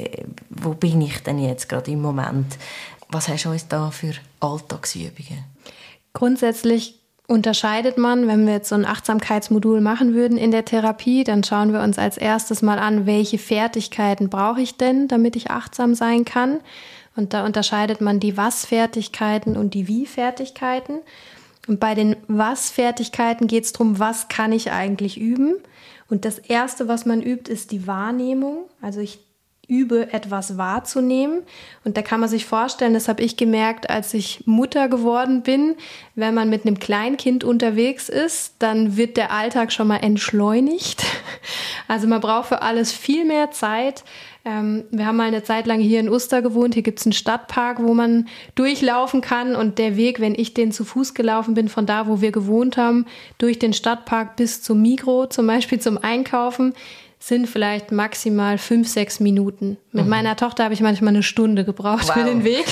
Wo bin ich denn jetzt gerade im Moment? Was hast du uns da für Alltagsübungen? Grundsätzlich unterscheidet man, wenn wir jetzt so ein Achtsamkeitsmodul machen würden in der Therapie, dann schauen wir uns als erstes mal an, welche Fertigkeiten brauche ich denn, damit ich achtsam sein kann. Und da unterscheidet man die Was-Fertigkeiten und die Wie-Fertigkeiten. Und bei den Was-Fertigkeiten geht es darum, was kann ich eigentlich üben. Und das Erste, was man übt, ist die Wahrnehmung. Also ich übe, etwas wahrzunehmen. Und da kann man sich vorstellen, das habe ich gemerkt, als ich Mutter geworden bin, wenn man mit einem Kleinkind unterwegs ist, dann wird der Alltag schon mal entschleunigt. Also man braucht für alles viel mehr Zeit. Wir haben mal eine Zeit lang hier in Uster gewohnt. Hier gibt es einen Stadtpark, wo man durchlaufen kann. Und der Weg, wenn ich den zu Fuß gelaufen bin, von da, wo wir gewohnt haben, durch den Stadtpark bis zum Migros, zum Beispiel zum Einkaufen, sind vielleicht maximal 5-6 Minuten. Mit meiner Tochter habe ich manchmal eine Stunde gebraucht für den Weg.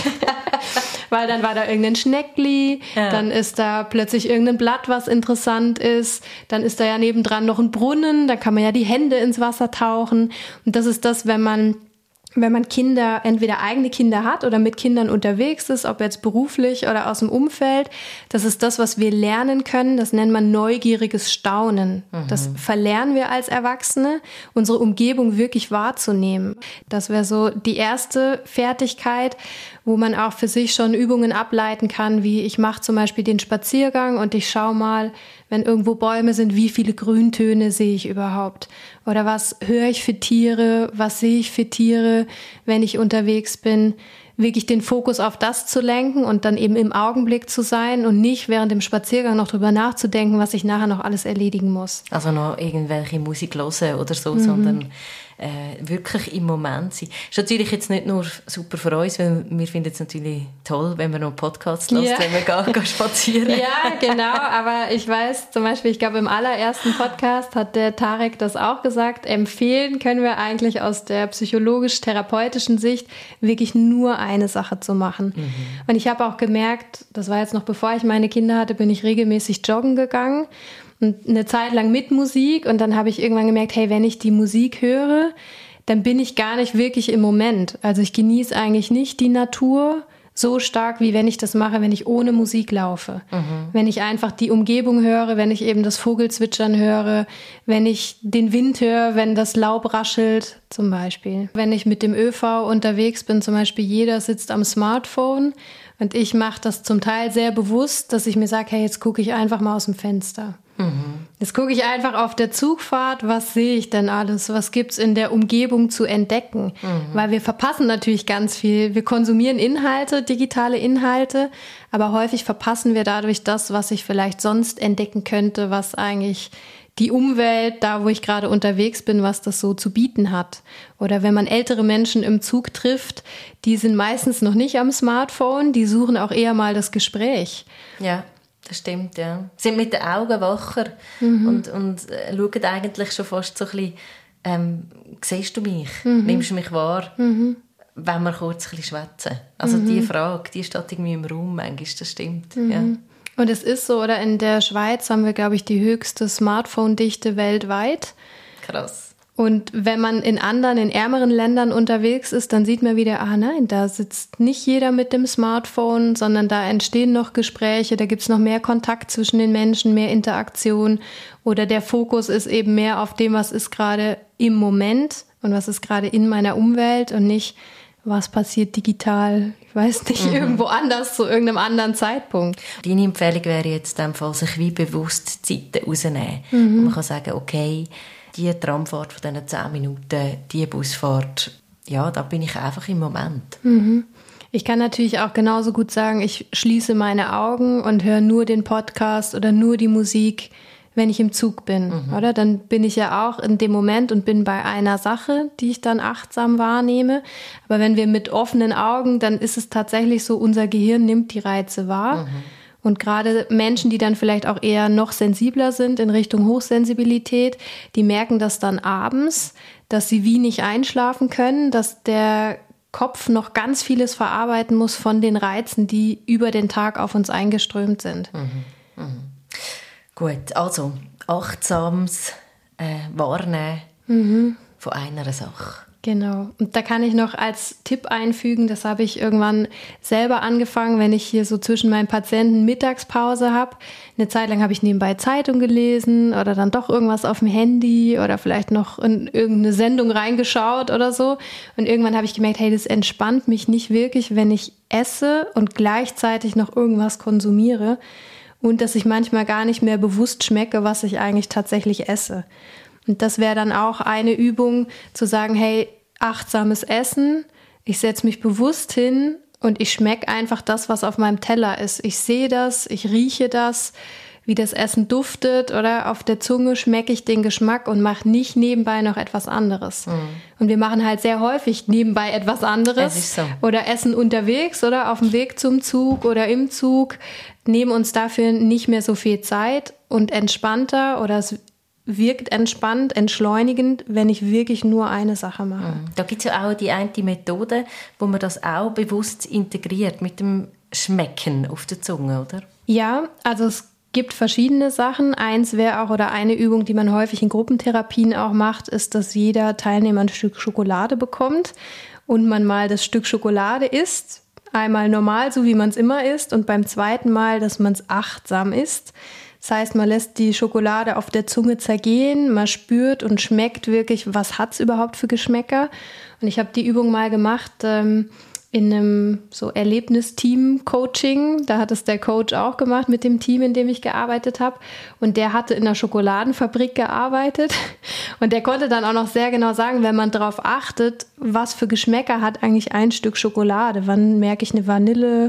Weil dann war da irgendein Schneckli, dann ist da plötzlich irgendein Blatt, was interessant ist, dann ist da ja nebendran noch ein Brunnen, da kann man ja die Hände ins Wasser tauchen. Und das ist das, wenn man Kinder, entweder eigene Kinder hat oder mit Kindern unterwegs ist, ob jetzt beruflich oder aus dem Umfeld, das ist das, was wir lernen können, das nennt man neugieriges Staunen. Das verlernen wir als Erwachsene, unsere Umgebung wirklich wahrzunehmen. Das wäre so die erste Fertigkeit, wo man auch für sich schon Übungen ableiten kann, wie ich mache zum Beispiel den Spaziergang und ich schaue mal, wenn irgendwo Bäume sind, wie viele Grüntöne sehe ich überhaupt? Oder was höre ich für Tiere? Was sehe ich für Tiere, wenn ich unterwegs bin? Wirklich den Fokus auf das zu lenken und dann eben im Augenblick zu sein und nicht während dem Spaziergang noch drüber nachzudenken, was ich nachher noch alles erledigen muss. Also noch irgendwelche Musik hören oder so, sondern wirklich im Moment sein. Ist natürlich jetzt nicht nur super für uns, weil wir finden es natürlich toll, wenn man noch Podcasts hört, wenn wir gehen spazieren. Ja, genau, aber ich weiß zum Beispiel, ich glaube im allerersten Podcast hat der Tarek das auch gesagt, empfehlen können wir eigentlich aus der psychologisch-therapeutischen Sicht wirklich nur eine Sache zu machen. Und ich habe auch gemerkt, das war jetzt noch bevor ich meine Kinder hatte, bin ich regelmäßig joggen gegangen. Und eine Zeit lang mit Musik und dann habe ich irgendwann gemerkt, hey, wenn ich die Musik höre, dann bin ich gar nicht wirklich im Moment. Also ich genieße eigentlich nicht die Natur so stark, wie wenn ich das mache, wenn ich ohne Musik laufe. Wenn ich einfach die Umgebung höre, wenn ich eben das Vogelzwitschern höre, wenn ich den Wind höre, wenn das Laub raschelt zum Beispiel. Wenn ich mit dem ÖV unterwegs bin, zum Beispiel jeder sitzt am Smartphone Und ich mache das zum Teil sehr bewusst, dass ich mir sage, hey, jetzt gucke ich einfach mal aus dem Fenster. Jetzt gucke ich einfach auf der Zugfahrt, was sehe ich denn alles? Was gibt's in der Umgebung zu entdecken? Weil wir verpassen natürlich ganz viel. Wir konsumieren Inhalte, digitale Inhalte, aber häufig verpassen wir dadurch das, was ich vielleicht sonst entdecken könnte, was eigentlich die Umwelt, da wo ich gerade unterwegs bin, was das so zu bieten hat. Oder wenn man ältere Menschen im Zug trifft, die sind meistens noch nicht am Smartphone, die suchen auch eher mal das Gespräch. Ja, das stimmt, ja. Sind mit den Augen wacher und schauen eigentlich schon fast so ein bisschen, siehst du mich, nimmst du mich wahr, wenn wir kurz ein bisschen schwätzen. Also die Frage, die steht irgendwie im Raum manchmal, das stimmt, ja. Und es ist so, oder in der Schweiz haben wir, glaube ich, die höchste Smartphone-Dichte weltweit. Krass. Und wenn man in ärmeren Ländern unterwegs ist, dann sieht man wieder, nein, da sitzt nicht jeder mit dem Smartphone, sondern da entstehen noch Gespräche, da gibt's noch mehr Kontakt zwischen den Menschen, mehr Interaktion. Oder der Fokus ist eben mehr auf dem, was ist gerade im Moment und was ist gerade in meiner Umwelt und nicht, was passiert digital, ich weiß nicht, irgendwo anders, zu irgendeinem anderen Zeitpunkt. Deine Empfehlung wäre jetzt in dem Fall, sich wie bewusst Zeiten rausnehmen. Und man kann sagen, okay, die Tramfahrt von diesen 10 Minuten, die Busfahrt, ja, da bin ich einfach im Moment. Ich kann natürlich auch genauso gut sagen, ich schließe meine Augen und höre nur den Podcast oder nur die Musik, wenn ich im Zug bin, oder? Dann bin ich ja auch in dem Moment und bin bei einer Sache, die ich dann achtsam wahrnehme. Aber wenn wir mit offenen Augen, dann ist es tatsächlich so, unser Gehirn nimmt die Reize wahr. Und gerade Menschen, die dann vielleicht auch eher noch sensibler sind in Richtung Hochsensibilität, die merken das dann abends, dass sie wie nicht einschlafen können, dass der Kopf noch ganz vieles verarbeiten muss von den Reizen, die über den Tag auf uns eingeströmt sind. Gut, also achtsames Wahrnehmen von einer Sache. Genau. Und da kann ich noch als Tipp einfügen, das habe ich irgendwann selber angefangen, wenn ich hier so zwischen meinen Patienten Mittagspause habe. Eine Zeit lang habe ich nebenbei Zeitung gelesen oder dann doch irgendwas auf dem Handy oder vielleicht noch in irgendeine Sendung reingeschaut oder so. Und irgendwann habe ich gemerkt, hey, das entspannt mich nicht wirklich, wenn ich esse und gleichzeitig noch irgendwas konsumiere. Und dass ich manchmal gar nicht mehr bewusst schmecke, was ich eigentlich tatsächlich esse. Und das wäre dann auch eine Übung, zu sagen, hey, achtsames Essen, ich setze mich bewusst hin und ich schmecke einfach das, was auf meinem Teller ist. Ich sehe das, ich rieche das, wie das Essen duftet oder auf der Zunge schmecke ich den Geschmack und mache nicht nebenbei noch etwas anderes. Und wir machen halt sehr häufig nebenbei etwas anderes. Es ist so. Oder essen unterwegs oder auf dem Weg zum Zug oder im Zug, nehmen uns dafür nicht mehr so viel Zeit und entspannter oder es wirkt entspannt, entschleunigend, wenn ich wirklich nur eine Sache mache. Da gibt es ja auch die eine Methode, wo man das auch bewusst integriert mit dem Schmecken auf der Zunge, oder? Ja, also es gibt verschiedene Sachen. Eins wäre auch, oder eine Übung, die man häufig in Gruppentherapien auch macht, ist, dass jeder Teilnehmer ein Stück Schokolade bekommt und man mal das Stück Schokolade isst. Einmal normal, so wie man es immer isst, und beim zweiten Mal, dass man es achtsam isst. Das heißt, man lässt die Schokolade auf der Zunge zergehen, man spürt und schmeckt wirklich, was hat's überhaupt für Geschmäcker. Und ich habe die Übung mal gemacht in einem so Erlebnisteam-Coaching. Da hat es der Coach auch gemacht mit dem Team, in dem ich gearbeitet habe. Und der hatte in einer Schokoladenfabrik gearbeitet. Und der konnte dann auch noch sehr genau sagen, wenn man darauf achtet, was für Geschmäcker hat eigentlich ein Stück Schokolade. Wann merke ich eine Vanille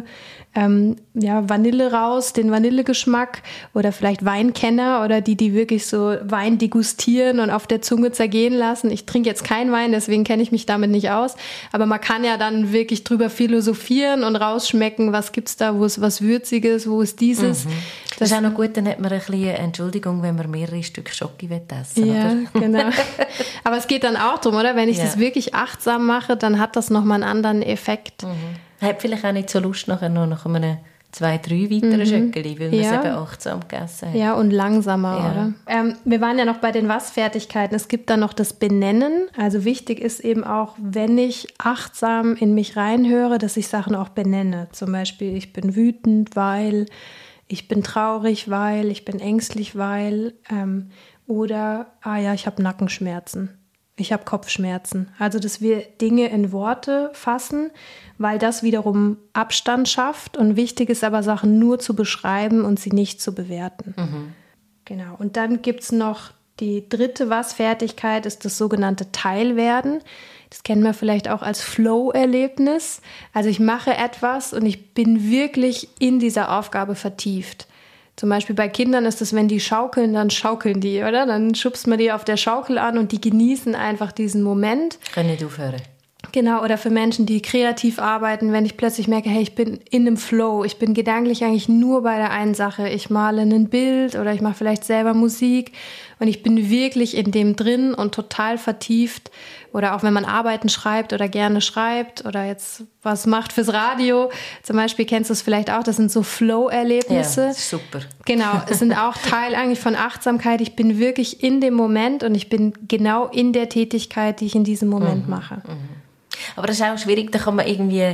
raus, den Vanillegeschmack, oder vielleicht Weinkenner oder die wirklich so Wein degustieren und auf der Zunge zergehen lassen. Ich trinke jetzt keinen Wein, deswegen kenne ich mich damit nicht aus. Aber man kann ja dann wirklich drüber philosophieren und rausschmecken, was gibt's da, wo ist was Würziges, wo ist dieses. Das ist auch noch gut, dann hat man ein bisschen Entschuldigung, wenn man mehrere Stück Schoki essen will. Ja, oder? genau. Aber es geht dann auch darum, oder? Wenn ich das wirklich achtsam mache, dann hat das nochmal einen anderen Effekt. Hat vielleicht auch nicht so Lust nachher noch nach einem 2, 3 weiteren Schöckeli, weil man es eben achtsam gegessen hat. Ja, und langsamer, oder? Wir waren ja noch bei den Was-Fertigkeiten. Es gibt dann noch das Benennen. Also wichtig ist eben auch, wenn ich achtsam in mich reinhöre, dass ich Sachen auch benenne. Zum Beispiel, ich bin wütend, weil, ich bin traurig, weil, ich bin ängstlich, weil, oder, ich habe Nackenschmerzen. ich habe Kopfschmerzen. Also, dass wir Dinge in Worte fassen, weil das wiederum Abstand schafft. Und wichtig ist aber, Sachen nur zu beschreiben und sie nicht zu bewerten. Genau. Und dann gibt es noch die dritte Was-Fertigkeit, ist das sogenannte Teilwerden. Das kennen wir vielleicht auch als Flow-Erlebnis. Also ich mache etwas und ich bin wirklich in dieser Aufgabe vertieft. Zum Beispiel bei Kindern ist es, wenn die schaukeln, dann schaukeln die, oder? Dann schubst man die auf der Schaukel an und die genießen einfach diesen Moment. Können nicht aufhören. Genau, oder für Menschen, die kreativ arbeiten, wenn ich plötzlich merke, hey, ich bin in einem Flow, ich bin gedanklich eigentlich nur bei der einen Sache. Ich male ein Bild oder ich mache vielleicht selber Musik und ich bin wirklich in dem drin und total vertieft. Oder auch wenn man Arbeiten schreibt oder gerne schreibt oder jetzt was macht fürs Radio. Zum Beispiel kennst du es vielleicht auch, das sind so Flow-Erlebnisse. Ja, das ist super. Genau, es sind auch Teil eigentlich von Achtsamkeit. Ich bin wirklich in dem Moment und ich bin genau in der Tätigkeit, die ich in diesem Moment mache. Aber das ist auch schwierig, das kann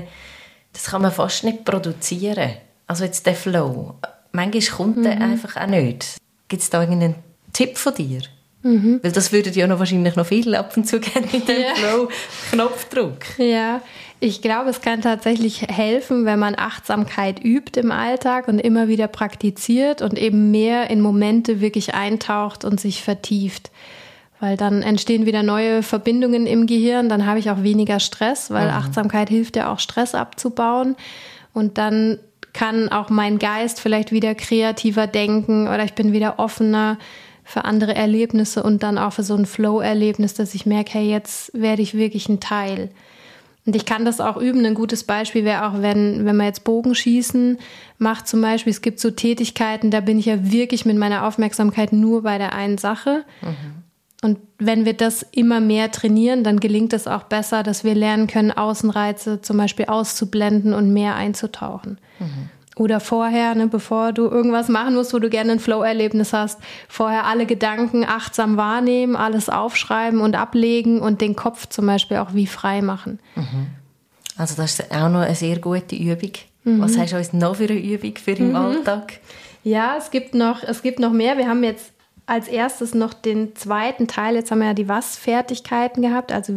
man fast nicht produzieren. Also jetzt der Flow. Manchmal kommt der einfach auch nicht. Gibt es da irgendeinen Tipp von dir? Weil das würde ja wahrscheinlich noch viel ab und zu gerne in dem Flow-Knopfdruck. Ja, ich glaube, es kann tatsächlich helfen, wenn man Achtsamkeit übt im Alltag und immer wieder praktiziert und eben mehr in Momente wirklich eintaucht und sich vertieft. Weil dann entstehen wieder neue Verbindungen im Gehirn, dann habe ich auch weniger Stress, weil Achtsamkeit hilft ja auch, Stress abzubauen. Und dann kann auch mein Geist vielleicht wieder kreativer denken oder ich bin wieder offener für andere Erlebnisse und dann auch für so ein Flow-Erlebnis, dass ich merke, hey, jetzt werde ich wirklich ein Teil. Und ich kann das auch üben. Ein gutes Beispiel wäre auch, wenn man jetzt Bogenschießen macht zum Beispiel. Es gibt so Tätigkeiten, da bin ich ja wirklich mit meiner Aufmerksamkeit nur bei der einen Sache. Und wenn wir das immer mehr trainieren, dann gelingt es auch besser, dass wir lernen können, Außenreize zum Beispiel auszublenden und mehr einzutauchen. Oder vorher, bevor du irgendwas machen musst, wo du gerne ein Flow-Erlebnis hast, vorher alle Gedanken achtsam wahrnehmen, alles aufschreiben und ablegen und den Kopf zum Beispiel auch wie frei machen. Also das ist auch noch eine sehr gute Übung. Was hast du uns noch für eine Übung für im Alltag? Ja, es gibt noch mehr. Wir haben jetzt als erstes noch den zweiten Teil. Jetzt haben wir ja die Was-Fertigkeiten gehabt, also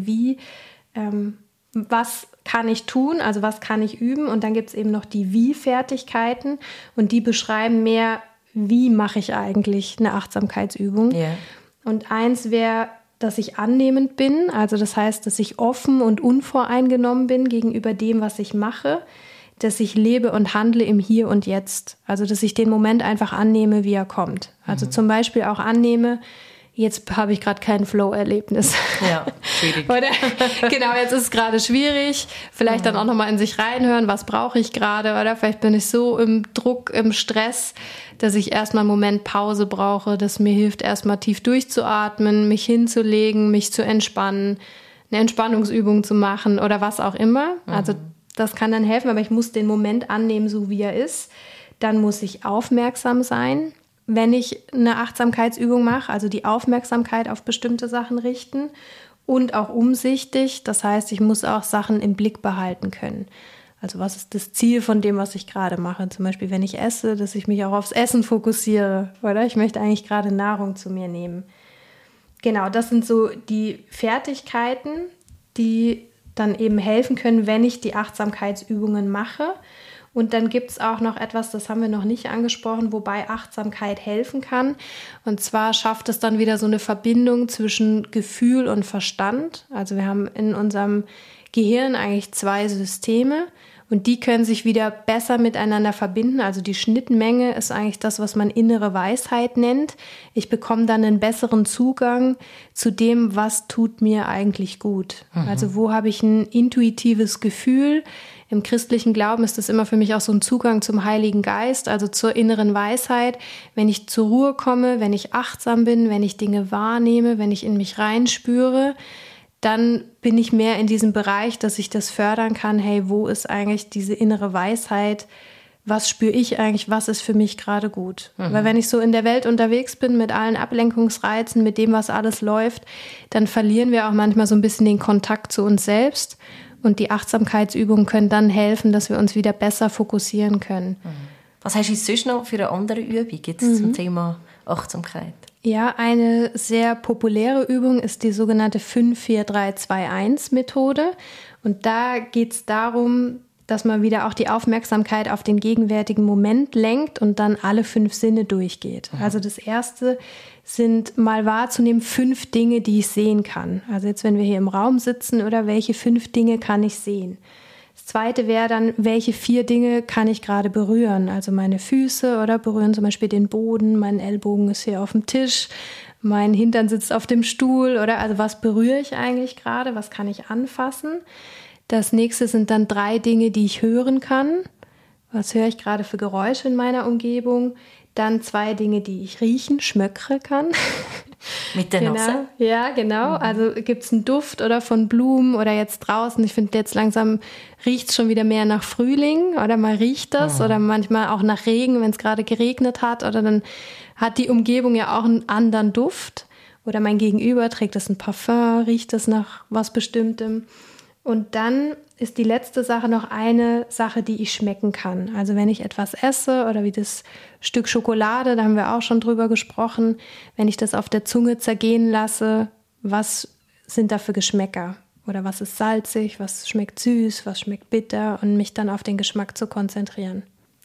was kann ich tun, also was kann ich üben, und dann gibt es eben noch die Wie-Fertigkeiten und die beschreiben mehr, wie mache ich eigentlich eine Achtsamkeitsübung. Yeah. Und eins wäre, dass ich annehmend bin, also das heißt, dass ich offen und unvoreingenommen bin gegenüber dem, was ich mache, dass ich lebe und handle im Hier und Jetzt, also dass ich den Moment einfach annehme, wie er kommt. Also zum Beispiel auch annehme, jetzt habe ich gerade kein Flow-Erlebnis. Ja, schwierig. Oder, genau, jetzt ist es gerade schwierig. Vielleicht dann auch nochmal in sich reinhören, was brauche ich gerade? Oder vielleicht bin ich so im Druck, im Stress, dass ich erstmal einen Moment Pause brauche, das mir hilft, erstmal tief durchzuatmen, mich hinzulegen, mich zu entspannen, eine Entspannungsübung zu machen oder was auch immer. Also das kann dann helfen, aber ich muss den Moment annehmen, so wie er ist. Dann muss ich aufmerksam sein, wenn ich eine Achtsamkeitsübung mache, also die Aufmerksamkeit auf bestimmte Sachen richten und auch umsichtig. Das heißt, ich muss auch Sachen im Blick behalten können. Also was ist das Ziel von dem, was ich gerade mache? Zum Beispiel, wenn ich esse, dass ich mich auch aufs Essen fokussiere, oder? Ich möchte eigentlich gerade Nahrung zu mir nehmen. Genau, das sind so die Fertigkeiten, die dann eben helfen können, wenn ich die Achtsamkeitsübungen mache. Und dann gibt es auch noch etwas, das haben wir noch nicht angesprochen, wobei Achtsamkeit helfen kann. Und zwar schafft es dann wieder so eine Verbindung zwischen Gefühl und Verstand. Also wir haben in unserem Gehirn eigentlich zwei Systeme und die können sich wieder besser miteinander verbinden. Also die Schnittmenge ist eigentlich das, was man innere Weisheit nennt. Ich bekomme dann einen besseren Zugang zu dem, was tut mir eigentlich gut. Also wo habe ich ein intuitives Gefühl? Im christlichen Glauben ist das immer für mich auch so ein Zugang zum Heiligen Geist, also zur inneren Weisheit. Wenn ich zur Ruhe komme, wenn ich achtsam bin, wenn ich Dinge wahrnehme, wenn ich in mich reinspüre, dann bin ich mehr in diesem Bereich, dass ich das fördern kann. Hey, wo ist eigentlich diese innere Weisheit? Was spüre ich eigentlich? Was ist für mich gerade gut? Weil wenn ich so in der Welt unterwegs bin mit allen Ablenkungsreizen, mit dem, was alles läuft, dann verlieren wir auch manchmal so ein bisschen den Kontakt zu uns selbst. Und die Achtsamkeitsübungen können dann helfen, dass wir uns wieder besser fokussieren können. Was hast du sonst noch für eine andere Übung jetzt zum Thema Achtsamkeit? Ja, eine sehr populäre Übung ist die sogenannte 5-4-3-2-1-Methode. Und da geht es darum, dass man wieder auch die Aufmerksamkeit auf den gegenwärtigen Moment lenkt und dann alle 5 Sinne durchgeht. Also das erste sind mal wahrzunehmen 5 Dinge, die ich sehen kann. Also jetzt, wenn wir hier im Raum sitzen, oder welche 5 Dinge kann ich sehen? Das zweite wäre dann, welche 4 Dinge kann ich gerade berühren? Also meine Füße oder berühren zum Beispiel den Boden, mein Ellbogen ist hier auf dem Tisch, mein Hintern sitzt auf dem Stuhl, oder also was berühre ich eigentlich gerade, was kann ich anfassen? Das nächste sind dann 3 Dinge, die ich hören kann. Was höre ich gerade für Geräusche in meiner Umgebung? Dann 2 Dinge, die ich riechen, schmöckere kann. Mit der Nase? Ja, genau. Also gibt es einen Duft oder von Blumen oder jetzt draußen. Ich finde, jetzt langsam riecht es schon wieder mehr nach Frühling oder man riecht das oder manchmal auch nach Regen, wenn es gerade geregnet hat, oder dann hat die Umgebung ja auch einen anderen Duft. Oder mein Gegenüber trägt das ein Parfum, riecht das nach was Bestimmtem. Und dann ist die letzte Sache noch eine Sache, die ich schmecken kann. Also wenn ich etwas esse oder wie das Stück Schokolade, da haben wir auch schon drüber gesprochen, wenn ich das auf der Zunge zergehen lasse, was sind da für Geschmäcker? Oder was ist salzig, was schmeckt süß, was schmeckt bitter, und mich dann auf den Geschmack zu konzentrieren.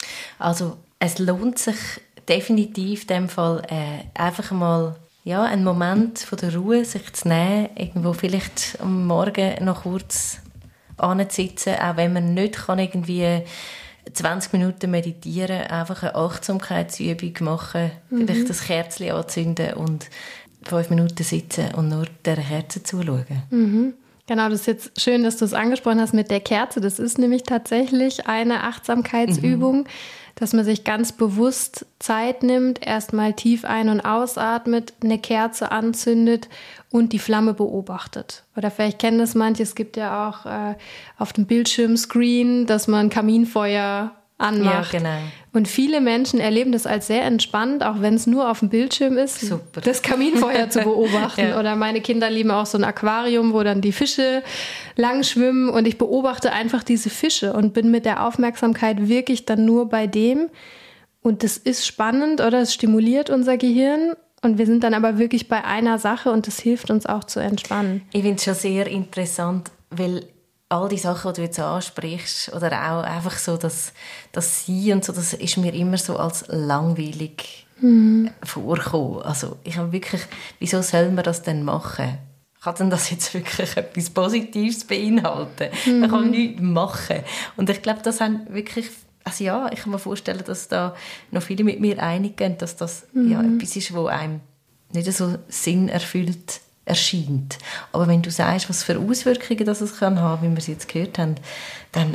Also es lohnt sich definitiv in dem Fall einfach mal einen Moment von der Ruhe sich zu nehmen, irgendwo vielleicht am Morgen noch kurz anzusitzen, auch wenn man nicht kann irgendwie 20 Minuten meditieren, einfach eine Achtsamkeitsübung machen, vielleicht das Kerzchen anzünden und 5 Minuten sitzen und nur der Kerze zuschauen. Genau, das ist jetzt schön, dass du es angesprochen hast mit der Kerze. Das ist nämlich tatsächlich eine Achtsamkeitsübung, dass man sich ganz bewusst Zeit nimmt, erstmal tief ein- und ausatmet, eine Kerze anzündet und die Flamme beobachtet. Oder vielleicht kennen das manche, es gibt ja auch auf dem Bildschirmscreen, dass man Kaminfeuer anmacht. Ja, genau. Und viele Menschen erleben das als sehr entspannt, auch wenn es nur auf dem Bildschirm ist, Super. Das Kaminfeuer zu beobachten. Ja. Oder meine Kinder lieben auch so ein Aquarium, wo dann die Fische lang schwimmen, und ich beobachte einfach diese Fische und bin mit der Aufmerksamkeit wirklich dann nur bei dem. Und das ist spannend, oder es stimuliert unser Gehirn. Und wir sind dann aber wirklich bei einer Sache, und das hilft uns auch zu entspannen. Ich finde es schon sehr interessant, weil all die Sachen, die du jetzt ansprichst, oder auch einfach so das Sein und so, das ist mir immer so als langweilig vorgekommen. Also ich habe wirklich, wieso soll man das denn machen? Kann denn das jetzt wirklich etwas Positives beinhalten? Man kann nichts machen. Und ich glaube, das haben wirklich, also ja, ich kann mir vorstellen, dass da noch viele mit mir einig gehen, dass das etwas ist, was einem nicht so sinnerfüllt erscheint. Aber wenn du sagst, was für Auswirkungen das es kann haben, wie wir es jetzt gehört haben, dann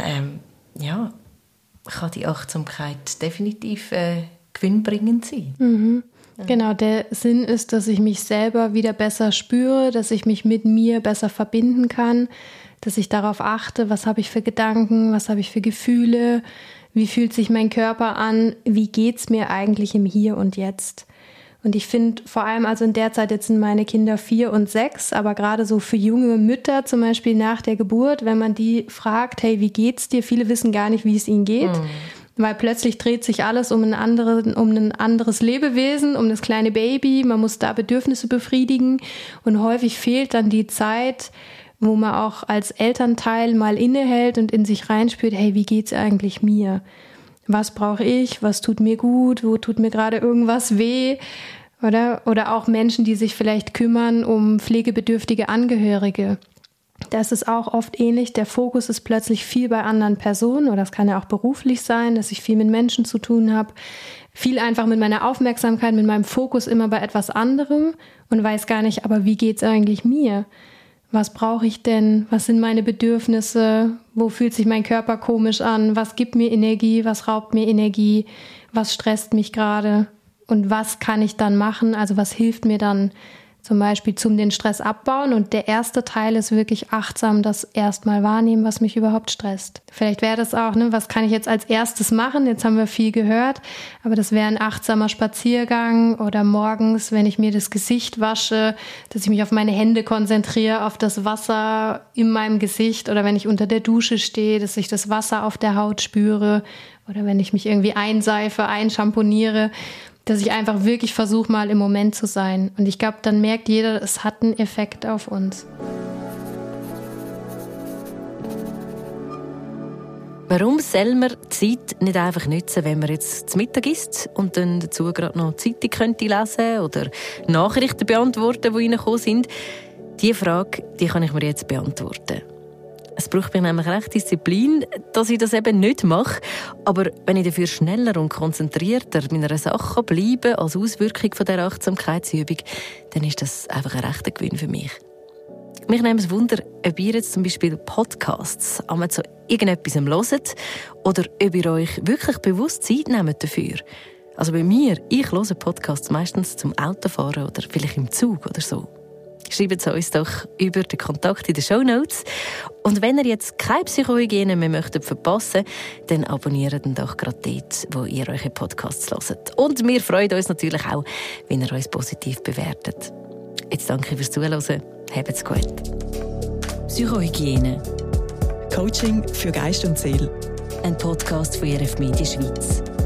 kann die Achtsamkeit definitiv gewinnbringend sein. Genau, der Sinn ist, dass ich mich selber wieder besser spüre, dass ich mich mit mir besser verbinden kann, dass ich darauf achte, was habe ich für Gedanken, was habe ich für Gefühle, wie fühlt sich mein Körper an, wie geht's mir eigentlich im Hier und Jetzt. Und ich finde vor allem, also in der Zeit, jetzt sind meine Kinder 4 und 6, aber gerade so für junge Mütter zum Beispiel nach der Geburt, wenn man die fragt, hey, wie geht's dir? Viele wissen gar nicht, wie es ihnen geht, weil plötzlich dreht sich alles um ein anderes Lebewesen, um das kleine Baby. Man muss da Bedürfnisse befriedigen, und häufig fehlt dann die Zeit, wo man auch als Elternteil mal innehält und in sich reinspürt, hey, wie geht's eigentlich mir? Was brauche ich? Was tut mir gut? Wo tut mir gerade irgendwas weh? Oder auch Menschen, die sich vielleicht kümmern um pflegebedürftige Angehörige. Da ist es auch oft ähnlich. Der Fokus ist plötzlich viel bei anderen Personen, oder es kann ja auch beruflich sein, dass ich viel mit Menschen zu tun habe. Viel einfach mit meiner Aufmerksamkeit, mit meinem Fokus immer bei etwas anderem und weiß gar nicht, aber wie geht's eigentlich mir? Was brauche ich denn? Was sind meine Bedürfnisse? Wo fühlt sich mein Körper komisch an? Was gibt mir Energie? Was raubt mir Energie? Was stresst mich gerade? Und was kann ich dann machen? Also was hilft mir dann zum Beispiel zum den Stress abbauen? Und der erste Teil ist wirklich achtsam das erstmal wahrnehmen, was mich überhaupt stresst. Vielleicht wäre das auch, was kann ich jetzt als erstes machen? Jetzt haben wir viel gehört, aber das wäre ein achtsamer Spaziergang, oder morgens, wenn ich mir das Gesicht wasche, dass ich mich auf meine Hände konzentriere, auf das Wasser in meinem Gesicht, oder wenn ich unter der Dusche stehe, dass ich das Wasser auf der Haut spüre, oder wenn ich mich irgendwie einseife, einschamponiere, dass ich einfach wirklich versuche, mal im Moment zu sein. Und ich glaube, dann merkt jeder, es hat einen Effekt auf uns. Warum soll man die Zeit nicht einfach nutzen, wenn man jetzt zu Mittag isst und dann dazu gerade noch die Zeitung könnte lesen oder Nachrichten beantworten, die reingekommen sind? Diese Frage kann ich mir jetzt beantworten. Es braucht mir nämlich recht Disziplin, dass ich das eben nicht mache. Aber wenn ich dafür schneller und konzentrierter meiner Sache bleibe als Auswirkung von dieser Achtsamkeitsübung, dann ist das einfach ein rechter Gewinn für mich. Mich nimmt es Wunder, ob ihr jetzt zum Beispiel Podcasts einmal zu irgendetwas hört oder ob ihr euch wirklich bewusst Zeit nehmt dafür. Also bei mir, ich höre Podcasts meistens zum Autofahren oder vielleicht im Zug oder so. Schreibt es uns doch über den Kontakt in den Shownotes. Und wenn ihr jetzt keine Psychohygiene mehr möchtet verpassen, dann abonniert ihn doch gerade dort, wo ihr eure Podcasts hört. Und wir freuen uns natürlich auch, wenn ihr uns positiv bewertet. Jetzt danke fürs Zuhören. Habt's gut. Psychohygiene. Coaching für Geist und Seele. Ein Podcast von RF Media Schweiz.